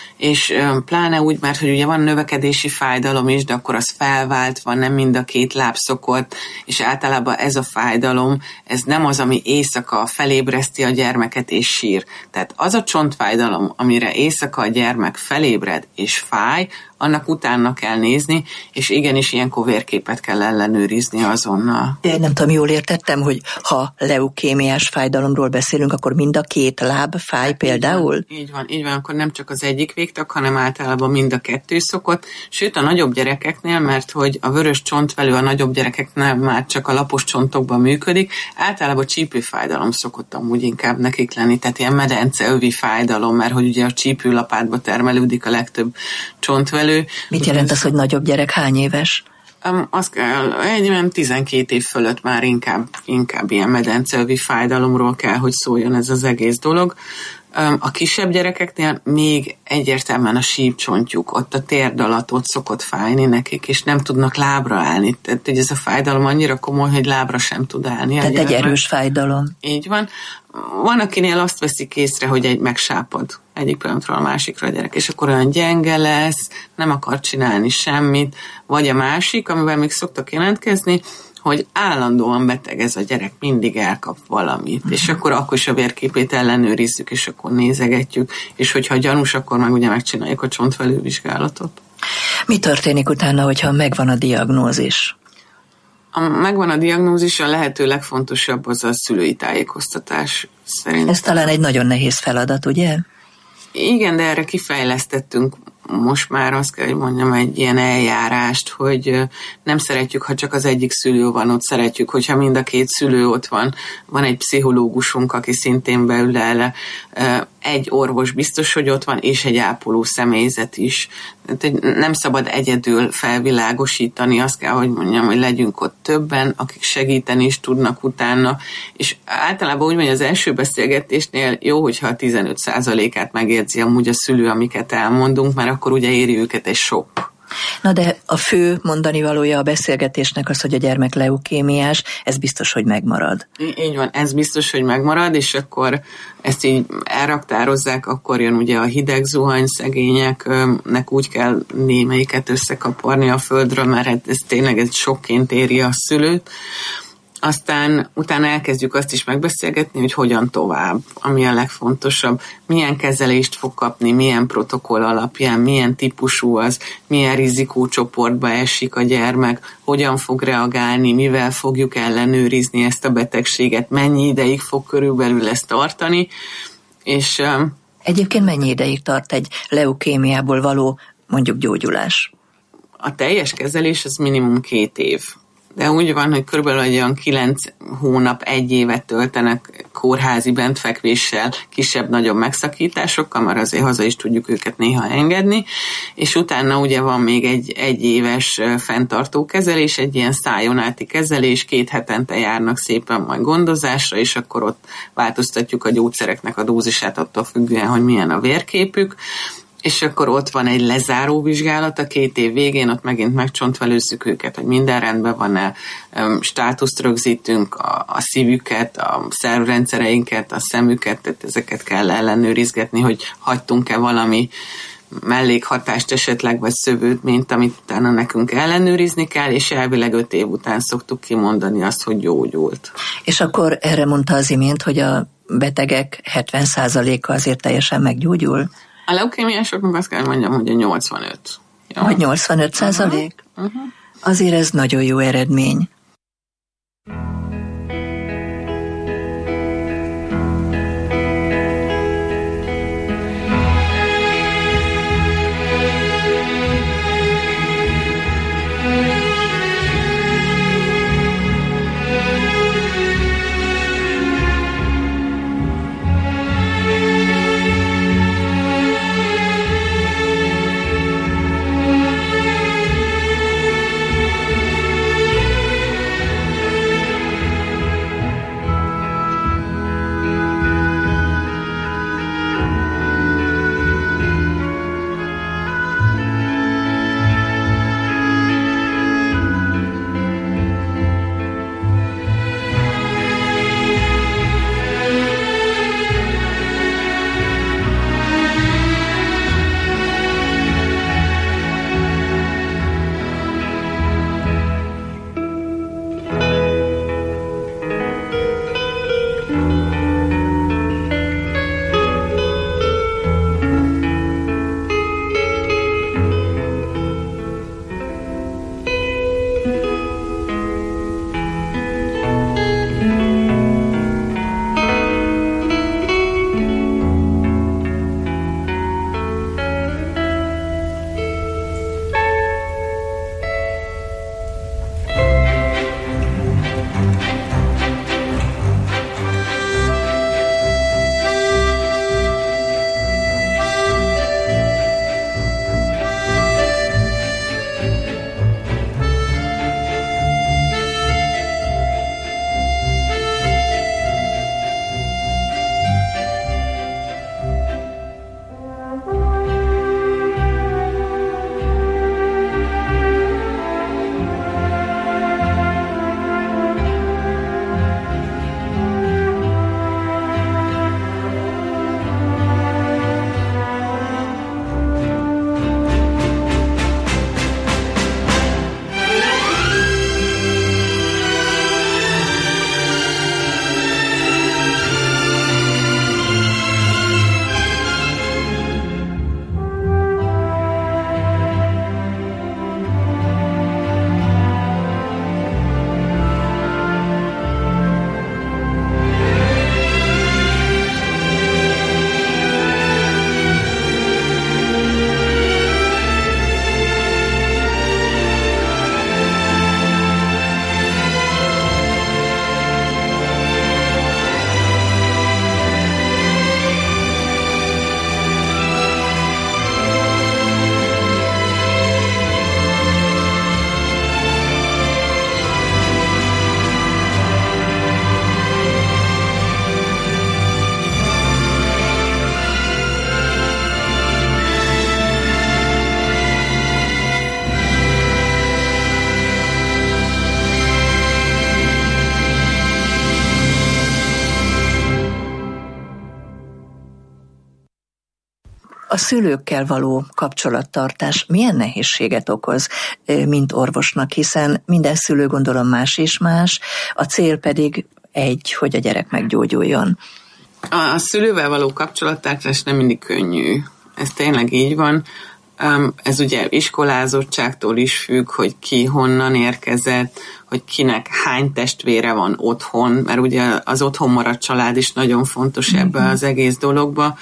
és pláne úgy, mert hogy ugye van növekedési fájdalom is, de akkor az felváltva, nem mind a két láb szokott, és általában ez a fájdalom, ez nem az, ami éjszaka felébreszti a gyermeket és sír. Tehát az a csontfájdalom, amire éjszaka a gyermek felébred és fáj, annak utána kell nézni, és igenis ilyenkor vérképet kell ellenőrizni azonnal. De nem tudom, jól értettem, hogy ha leukémiás fájdalomról beszélünk, akkor mind a két láb fáj hát például? Így van, így van, így van, akkor nem csak az egyik végtag, hanem általában mind a kettő szokott, sőt a nagyobb gyerekeknél, mert hogy a vörös csontvelő a nagyobb gyerekeknél már csak a lapos csontokban működik, általában csípőfájdalom szokott amúgy inkább nekik lenni, tehát ilyen medenceövi fájdalom, mert hogy ugye a csípőlapátba termelődik a legtöbb csontvelő. Mit jelent az, hogy nagyobb gyerek hány éves? Um, az kell, egy olyan tizenkét év fölött már inkább, inkább ilyen medenceövi fájdalomról kell, hogy szóljon ez az egész dolog. Um, a kisebb gyerekeknél még egyértelműen a sípcsontjuk, ott a térd alatt ott szokott fájni nekik, és nem tudnak lábra állni. Tehát hogy ez a fájdalom annyira komoly, hogy lábra sem tud állni. Tehát egy erős fájdalom. Így van. Van, akinél azt veszik észre, hogy egy megsápad egyik pillanatról a másikra a gyerek, és akkor olyan gyenge lesz, nem akar csinálni semmit, vagy a másik, amivel még szoktak jelentkezni, hogy állandóan beteg ez a gyerek, mindig elkap valamit, uh-huh. és akkor akkor is a vérképét ellenőrizzük, és akkor nézegetjük, és hogyha gyanús, akkor meg ugye megcsináljuk a csontfelülvizsgálatot. Mi történik utána, hogyha megvan a diagnózis? A, megvan a diagnózis, a lehető legfontosabb az a szülői tájékoztatás szerint. Ez talán egy nagyon nehéz feladat, ugye? Igen, de erre kifejlesztettünk most már, azt kell, hogy mondjam, egy ilyen eljárást, hogy nem szeretjük, ha csak az egyik szülő van ott, szeretjük, hogyha mind a két szülő ott van. Van egy pszichológusunk, aki szintén beül el, egy orvos biztos, hogy ott van, és egy ápoló személyzet is. Tehát nem szabad egyedül felvilágosítani, azt kell, hogy mondjam, hogy legyünk ott többen, akik segíteni is tudnak utána, és általában úgy mondja, az első beszélgetésnél jó, hogyha a tizenöt százalékát megérzi amúgy a szülő, amiket elmondunk, mert akkor ugye éri őket egy sok. Na de a fő mondani valója a beszélgetésnek az, hogy a gyermek leukémiás, ez biztos, hogy megmarad. Így van, ez biztos, hogy megmarad, és akkor ezt így elraktározzák, akkor jön ugye a hideg zuhany, szegényeknek úgy kell némelyiket összekaparni a földről, mert ez tényleg ez sokként éri a szülőt. Aztán utána elkezdjük azt is megbeszélgetni, hogy hogyan tovább, ami a legfontosabb, milyen kezelést fog kapni, milyen protokoll alapján, milyen típusú az, milyen rizikócsoportba esik a gyermek, hogyan fog reagálni, mivel fogjuk ellenőrizni ezt a betegséget, mennyi ideig fog körülbelül ezt tartani. És egyébként mennyi ideig tart egy leukémiából való mondjuk gyógyulás? A teljes kezelés az minimum két év. De úgy van, hogy körülbelül olyan kilenc hónap, egy évet töltenek kórházi bentfekvéssel, kisebb-nagyobb megszakításokkal, mert azért haza is tudjuk őket néha engedni, és utána ugye van még egy egy éves fenntartó kezelés, egy ilyen szájon áti kezelés, két hetente járnak szépen majd gondozásra, és akkor ott változtatjuk a gyógyszereknek a dózisát attól függően, hogy milyen a vérképük, és akkor ott van egy lezáró vizsgálat a két év végén, ott megint megcsontvelőzzük őket, hogy minden rendben van-e, státuszt rögzítünk, a, a szívüket, a szervrendszereinket, a szemüket, tehát ezeket kell ellenőrizgetni, hogy hagytunk-e valami mellékhatást esetleg, vagy szövődményt, amit utána nekünk ellenőrizni kell, és elvileg öt év után szoktuk kimondani azt, hogy gyógyult. És akkor erre mondta az imént, hogy a betegek hetven százaléka azért teljesen meggyógyul? A leukémiásoknak azt kell mondjam, hogy a nyolcvanöt. Jó? Hogy nyolcvanöt százalék? Uh-huh. Uh-huh. Azért ez nagyon jó eredmény. A szülőkkel való kapcsolattartás milyen nehézséget okoz, mint orvosnak, hiszen minden szülő gondolom más és más, a cél pedig egy, hogy a gyerek meggyógyuljon. A szülővel való kapcsolattartás nem mindig könnyű. Ez tényleg így van. Ez ugye iskolázottságtól is függ, hogy ki honnan érkezett, hogy kinek hány testvére van otthon, mert ugye az otthon maradt család is nagyon fontos ebbe az egész dologba.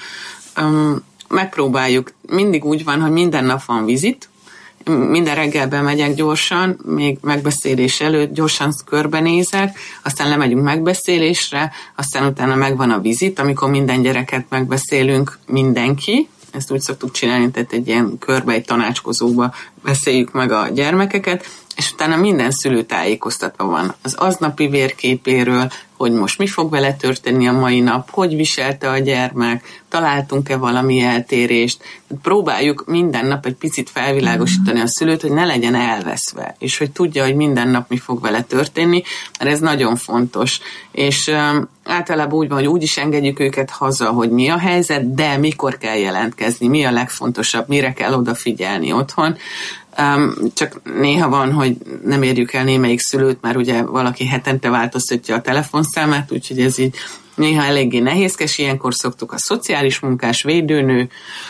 Megpróbáljuk, mindig úgy van, hogy minden nap van vizit, minden reggel bemegyek gyorsan, még megbeszélés előtt gyorsan körbenézek, aztán lemegyünk megbeszélésre, aztán utána megvan a vizit, amikor minden gyereket megbeszélünk, mindenki, ezt úgy szoktuk csinálni, tehát egy ilyen körbe, egy tanácskozóba beszéljük meg a gyermekeket, és utána minden szülő tájékoztatva van az aznapi vérképéről, hogy most mi fog vele történni a mai nap, hogy viselte a gyermek, találtunk-e valami eltérést. Próbáljuk minden nap egy picit felvilágosítani a szülőt, hogy ne legyen elveszve, és hogy tudja, hogy minden nap mi fog vele történni, mert ez nagyon fontos. És um, általában úgy van, hogy úgy is engedjük őket haza, hogy mi a helyzet, de mikor kell jelentkezni, mi a legfontosabb, mire kell odafigyelni otthon. Um, csak néha van, hogy nem érjük el némelyik szülőt, mert ugye valaki hetente változtatja a telefonszámát, úgyhogy ez így néha eléggé nehézkes. Ilyenkor szoktuk a szociális munkás, védőnő,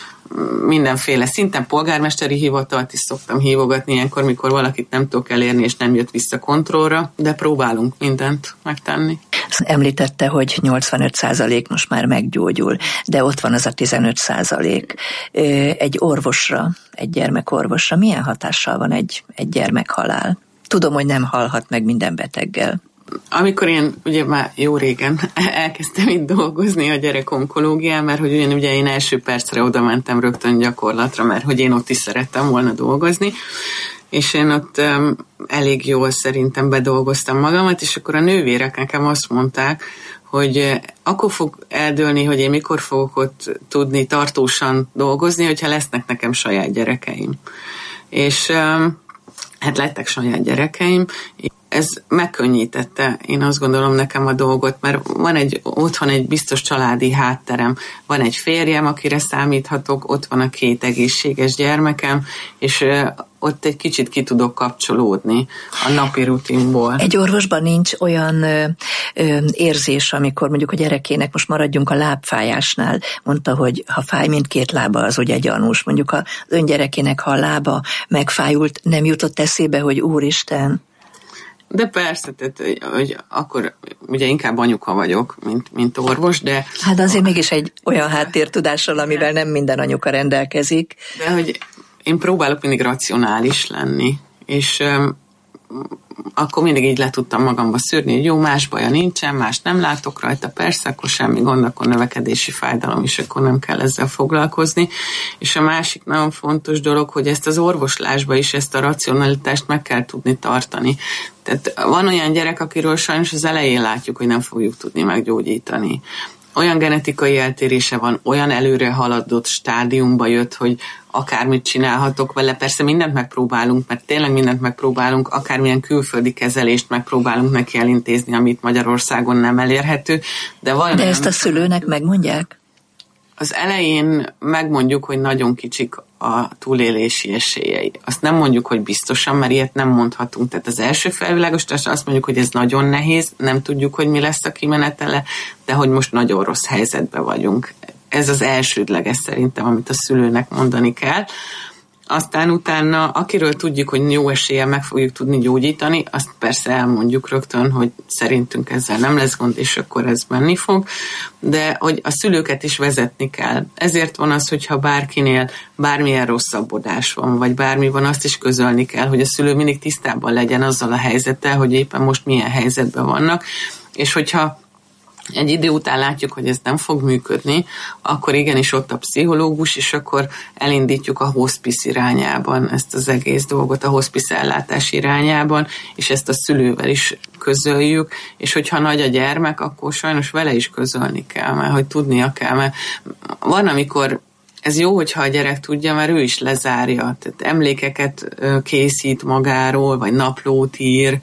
mindenféle szinten polgármesteri hivatalt is szoktam hívogatni ilyenkor, mikor valakit nem tudok elérni, és nem jött vissza kontrollra, de próbálunk mindent megtenni. Említette, hogy nyolcvanöt százalék most már meggyógyul, de ott van az a tizenöt százalék. Egy orvosra, egy gyermekorvosra milyen hatással van egy, egy gyermekhalál? Tudom, hogy nem halhat meg minden beteggel. Amikor én ugye már jó régen elkezdtem itt dolgozni a gyerekonkológián, mert hogy ugyan ugye én első percre oda mentem rögtön gyakorlatra, mert hogy én ott is szerettem volna dolgozni, és én ott um, elég jól szerintem bedolgoztam magamat, és akkor a nővérek nekem azt mondták, hogy akkor fog eldőlni, hogy én mikor fogok ott tudni tartósan dolgozni, hogyha lesznek nekem saját gyerekeim. És um, hát lettek saját gyerekeim. Ez megkönnyítette, én azt gondolom, nekem a dolgot, mert van egy, otthon egy biztos családi hátterem, van egy férjem, akire számíthatok, ott van a két egészséges gyermekem, és ott egy kicsit ki tudok kapcsolódni a napi rutinból. Egy orvosban nincs olyan ö, ö, érzés, amikor mondjuk a gyerekének, most maradjunk a lábfájásnál, mondta, hogy ha fáj mindkét lába, az ugye gyanús. Mondjuk az ön gyerekének, ha a lába megfájult, nem jutott eszébe, hogy úristen. De persze, tehát, hogy, hogy akkor ugye inkább anyuka vagyok, mint, mint orvos, de... Hát azért mégis egy olyan háttértudással, amivel nem minden anyuka rendelkezik. De hogy én próbálok mindig racionális lenni, és um, akkor mindig így le tudtam magamba szűrni, hogy jó, más baja nincsen, más nem látok rajta, persze, akkor semmi gond, akkor növekedési fájdalom, és akkor nem kell ezzel foglalkozni. És a másik nagyon fontos dolog, hogy ezt az orvoslásba is, ezt a racionalitást meg kell tudni tartani. Tehát van olyan gyerek, akiről sajnos az elején látjuk, hogy nem fogjuk tudni meggyógyítani. Olyan genetikai eltérése van, olyan előre haladott stádiumba jött, hogy akármit csinálhatok vele. Persze mindent megpróbálunk, mert tényleg mindent megpróbálunk, akármilyen külföldi kezelést megpróbálunk neki elintézni, amit Magyarországon nem elérhető. De, de ezt a szülőnek megmondják? Az elején megmondjuk, hogy nagyon kicsik a túlélési esélyei. Azt nem mondjuk, hogy biztosan, mert ilyet nem mondhatunk. Tehát az első felvilágosításra azt mondjuk, hogy ez nagyon nehéz, nem tudjuk, hogy mi lesz a kimenetele, de hogy most nagyon rossz helyzetben vagyunk. Ez az elsődleges szerintem, amit a szülőnek mondani kell. Aztán utána, akiről tudjuk, hogy jó eséllyel meg fogjuk tudni gyógyítani, azt persze elmondjuk rögtön, hogy szerintünk ezzel nem lesz gond, és akkor ez menni fog, de hogy a szülőket is vezetni kell. Ezért van az, hogyha bárkinél bármilyen rosszabbodás van, vagy bármi van, azt is közölni kell, hogy a szülő mindig tisztában legyen azzal a helyzettel, hogy éppen most milyen helyzetben vannak, és hogyha egy idő után látjuk, hogy ez nem fog működni, akkor igenis ott a pszichológus, és akkor elindítjuk a hospice irányában ezt az egész dolgot, a hospice ellátás irányában, és ezt a szülővel is közöljük, és hogyha nagy a gyermek, akkor sajnos vele is közölni kell, mert hogy tudnia kell, mert van, amikor ez jó, hogyha a gyerek tudja, mert ő is lezárja, tehát emlékeket készít magáról, vagy naplót ír.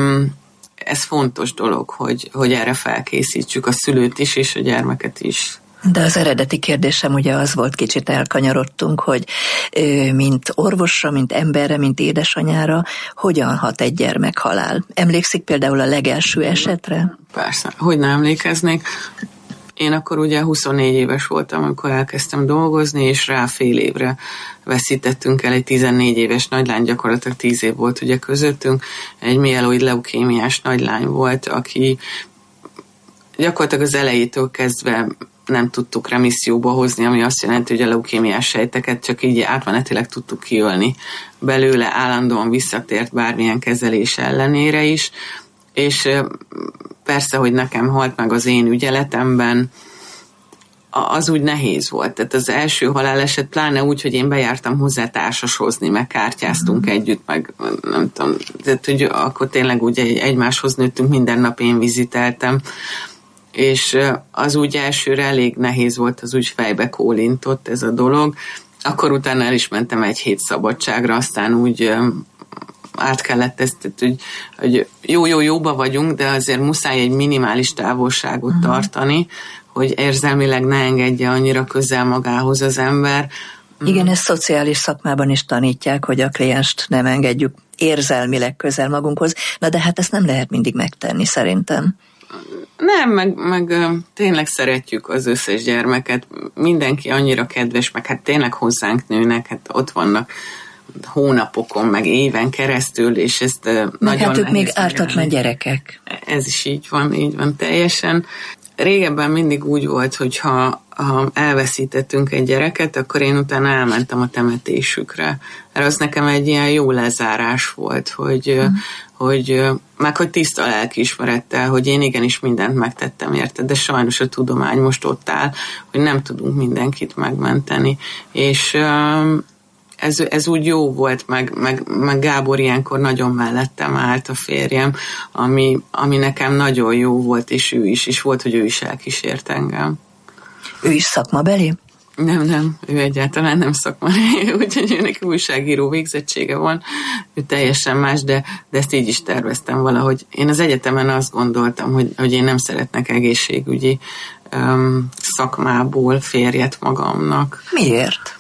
Ez fontos dolog, hogy, hogy erre felkészítsük a szülőt is, és a gyermeket is. De az eredeti kérdésem ugye az volt, kicsit elkanyarodtunk, hogy mint orvosra, mint emberre, mint édesanyára, hogyan hat egy gyermekhalál? Emlékszik például a legelső esetre? Persze, hogy nem emlékeznék. Én akkor ugye huszonnégy éves voltam, amikor elkezdtem dolgozni, és rá fél évre veszítettünk el egy tizennégy éves nagylány, gyakorlatilag tíz év volt ugye közöttünk, egy mieloid leukémiás nagylány volt, aki gyakorlatilag az elejétől kezdve nem tudtuk remisszióba hozni, ami azt jelenti, hogy a leukémiás sejteket csak így átmenetileg tudtuk kiölni belőle, állandóan visszatért bármilyen kezelés ellenére is, és persze, hogy nekem halt meg az én ügyeletemben, az úgy nehéz volt. Tehát az első haláleset, pláne úgy, hogy én bejártam hozzá társashozni, meg kártyáztunk mm. együtt, meg nem tudom, tehát hogy akkor tényleg úgy egymáshoz nőttünk, minden nap én viziteltem, és az úgy elsőre elég nehéz volt, az úgy fejbe kólintott ez a dolog. Akkor utána el is mentem egy hét szabadságra, aztán úgy át kellett ezt, hogy, hogy jó-jó-jóba vagyunk, de azért muszáj egy minimális távolságot uh-huh. tartani, hogy érzelmileg ne engedje annyira közel magához az ember. Igen, ezt szociális szakmában is tanítják, hogy a klienst nem engedjük érzelmileg közel magunkhoz, na de hát ezt nem lehet mindig megtenni szerintem. Nem, meg, meg tényleg szeretjük az összes gyermeket, mindenki annyira kedves, meg hát tényleg hozzánk nőnek, hát ott vannak hónapokon, meg éven keresztül, és ezt meg nagyon hát ők még ártatlan megjelni. Gyerekek. Ez is így van, így van teljesen. Régebben mindig úgy volt, hogy ha, ha elveszítettünk egy gyereket, akkor én utána elmentem a temetésükre. Erre az nekem egy ilyen jó lezárás volt, hogy, mm. hogy meg hogy tiszta lelkiismerettel, hogy én igenis mindent megtettem érte, de sajnos a tudomány most ott áll, hogy nem tudunk mindenkit megmenteni. És Ez, ez úgy jó volt, meg, meg, meg Gábor ilyenkor nagyon mellettem állt, a férjem, ami, ami nekem nagyon jó volt, és ő is, és volt, hogy ő is elkísért engem. Ő is szakmabeli? Nem, nem, ő egyáltalán nem szakmabeli, úgyhogy őnek újságíró végzettsége van, ő teljesen más, de, de ezt így is terveztem valahogy. Én az egyetemen azt gondoltam, hogy, hogy én nem szeretnek egészségügyi um, szakmából férjet magamnak. Miért?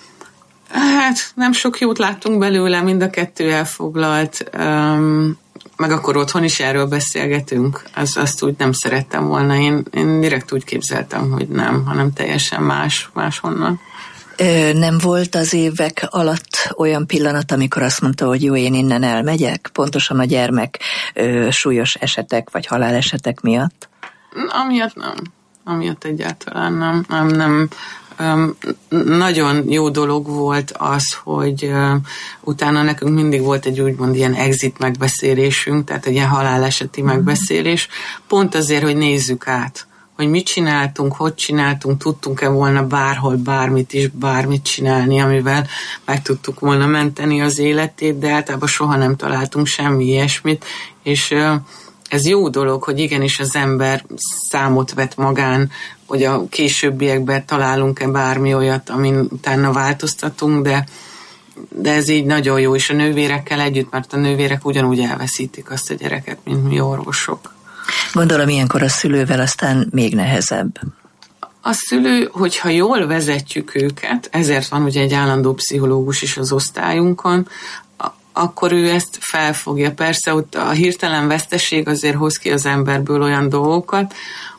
Hát nem sok jót láttunk belőle, mind a kettő elfoglalt, um, meg akkor otthon is erről beszélgetünk, az, azt úgy nem szerettem volna, én, én direkt úgy képzeltem, hogy nem, hanem teljesen más, máshonnan. Ö, nem volt az évek alatt olyan pillanat, amikor azt mondta, hogy jó, én innen elmegyek, pontosan a gyermek ö, súlyos esetek vagy halálesetek miatt? Amiatt nem, amiatt egyáltalán nem, nem, nem. Um, nagyon jó dolog volt az, hogy uh, utána nekünk mindig volt egy úgymond ilyen exit megbeszélésünk, tehát egy ilyen haláleseti megbeszélés, pont azért, hogy nézzük át, hogy mit csináltunk, hogy csináltunk, tudtunk-e volna bárhol bármit is, bármit csinálni, amivel meg tudtuk volna menteni az életét, de általában soha nem találtunk semmi ilyesmit, és uh, ez jó dolog, hogy igenis az ember számot vet magán, hogy a későbbiekben találunk-e bármi olyat, amin utána változtatunk, de, de ez így nagyon jó, és a nővérekkel együtt, mert a nővérek ugyanúgy elveszítik azt a gyereket, mint mi orvosok. Gondolom, ilyenkor a szülővel aztán még nehezebb. A szülő, hogyha jól vezetjük őket, ezért van ugye egy állandó pszichológus is az osztályunkon, akkor ő ezt felfogja. Persze ott a hirtelen veszteség azért hoz ki az emberből olyan dolgokat,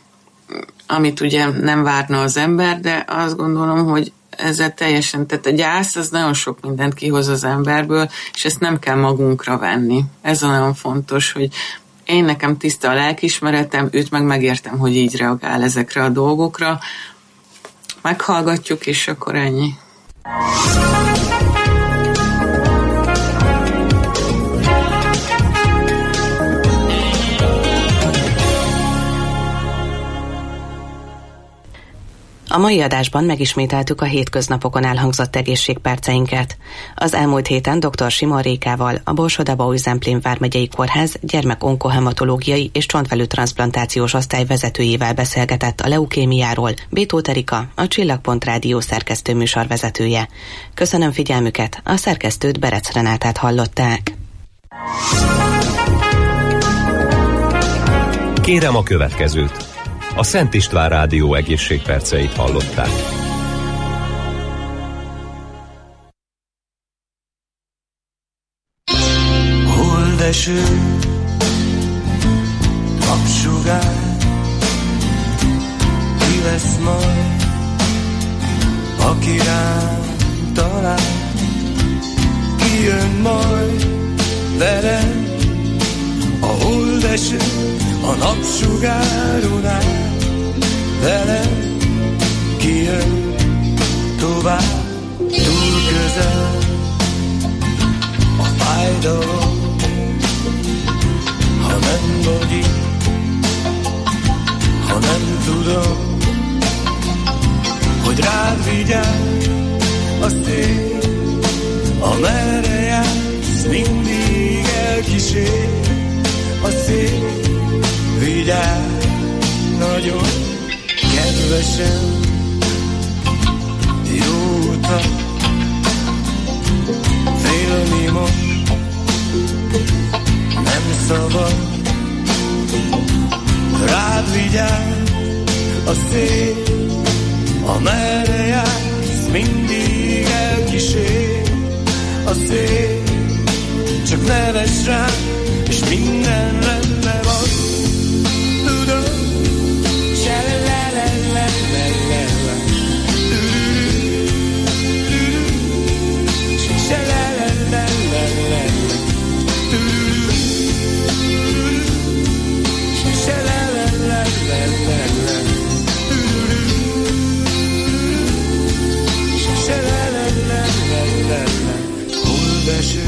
amit ugye nem várna az ember, de azt gondolom, hogy ezzel teljesen, tehát a gyász az nagyon sok mindent kihoz az emberből, és ezt nem kell magunkra venni. Ez nagyon fontos, hogy én nekem tiszta a lelkiismeretem, őt meg megértem, hogy így reagál ezekre a dolgokra. Meghallgatjuk, és akkor ennyi. A mai adásban megismételtük a hétköznapokon elhangzott egészségperceinket. Az elmúlt héten dr. Simon Rékával, a Borsod-Abaúj-Zemplén vármegyei kórház gyermek-onkohematológiai és csontvelőtranszplantációs osztály vezetőjével beszélgetett a leukémiáról, Bétóth Erika, a Csillagpont Rádió szerkesztő műsorvezetője. Köszönöm figyelmüket, a szerkesztőt, Berec Renátát hallották. Kérem a következőt. A Szent István Rádió egészségperceit hallották. Holdeső, napsugár, ki lesz majd, aki rám talál, ki jön majd velem, a holdeső, a napsugáron át, velem ki jön tovább, túl közel a fájdalom, ha nem vagy itt, ha nem tudom, hogy rád vigyáz a szél, amerre jársz, mindig elkísér a szél. Vigyázz nagyon kedvesen, jó utat, félni most nem szabad, rád vigyázz a szél, amerre jársz, mindig elkísér a szél. Csak nevezz rám, és minden rendben van. Tudom, se le le le le le le le, se le le le le le le, se le le le le le le, se le le le le le le. Holdeső,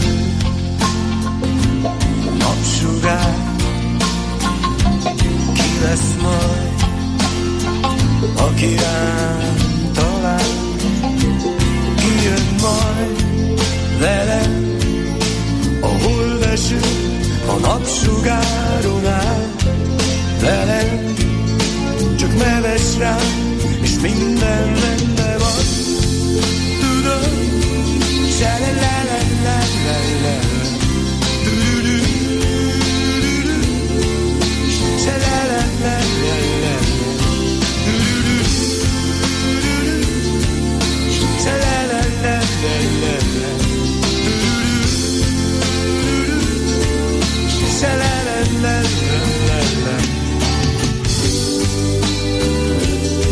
napsugár, ki lesz majd, aki rám talál, ki jön majd velem, a holdeső, a napsugáron át, velem, csak nevezz rám, és minden rendben van. Tudom, se le le le le le le, se le le le le le, se le le le le le, se le le le le le.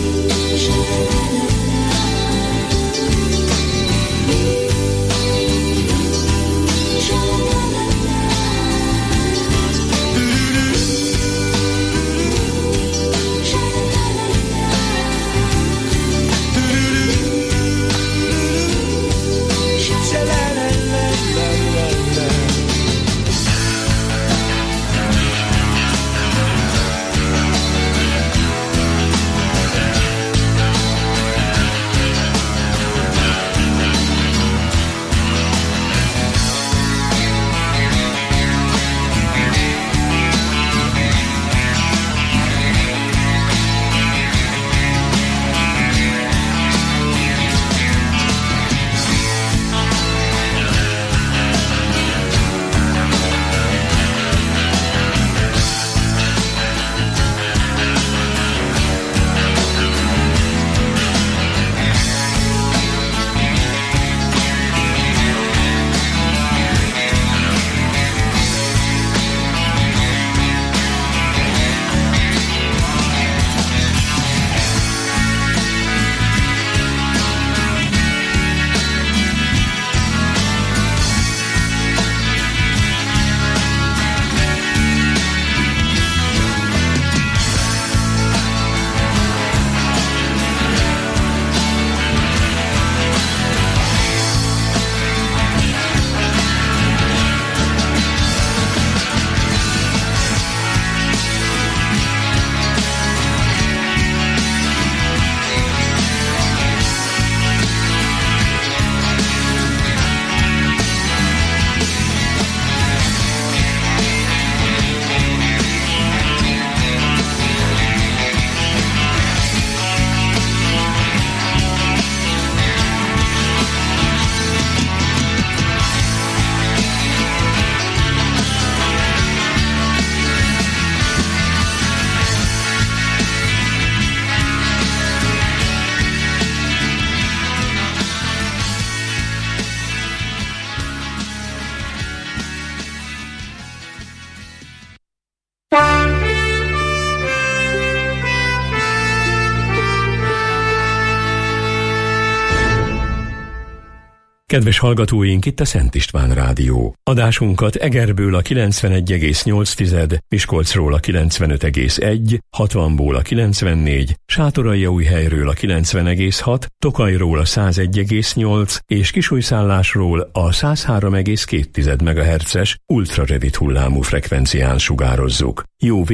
Kedves hallgatóink, itt a Szent István Rádió. Adásunkat Egerből a kilencvenegy egész nyolc, Miskolcról a kilencvenöt egész egy, hatvanból a kilencvennégy, Sátoraljaújhelyről a kilencven egész hat, Tokajról a száz egy egész nyolc és Kisújszállásról a száz három egész két megahertzes ultrarövid hullámú frekvencián sugározzuk. Jó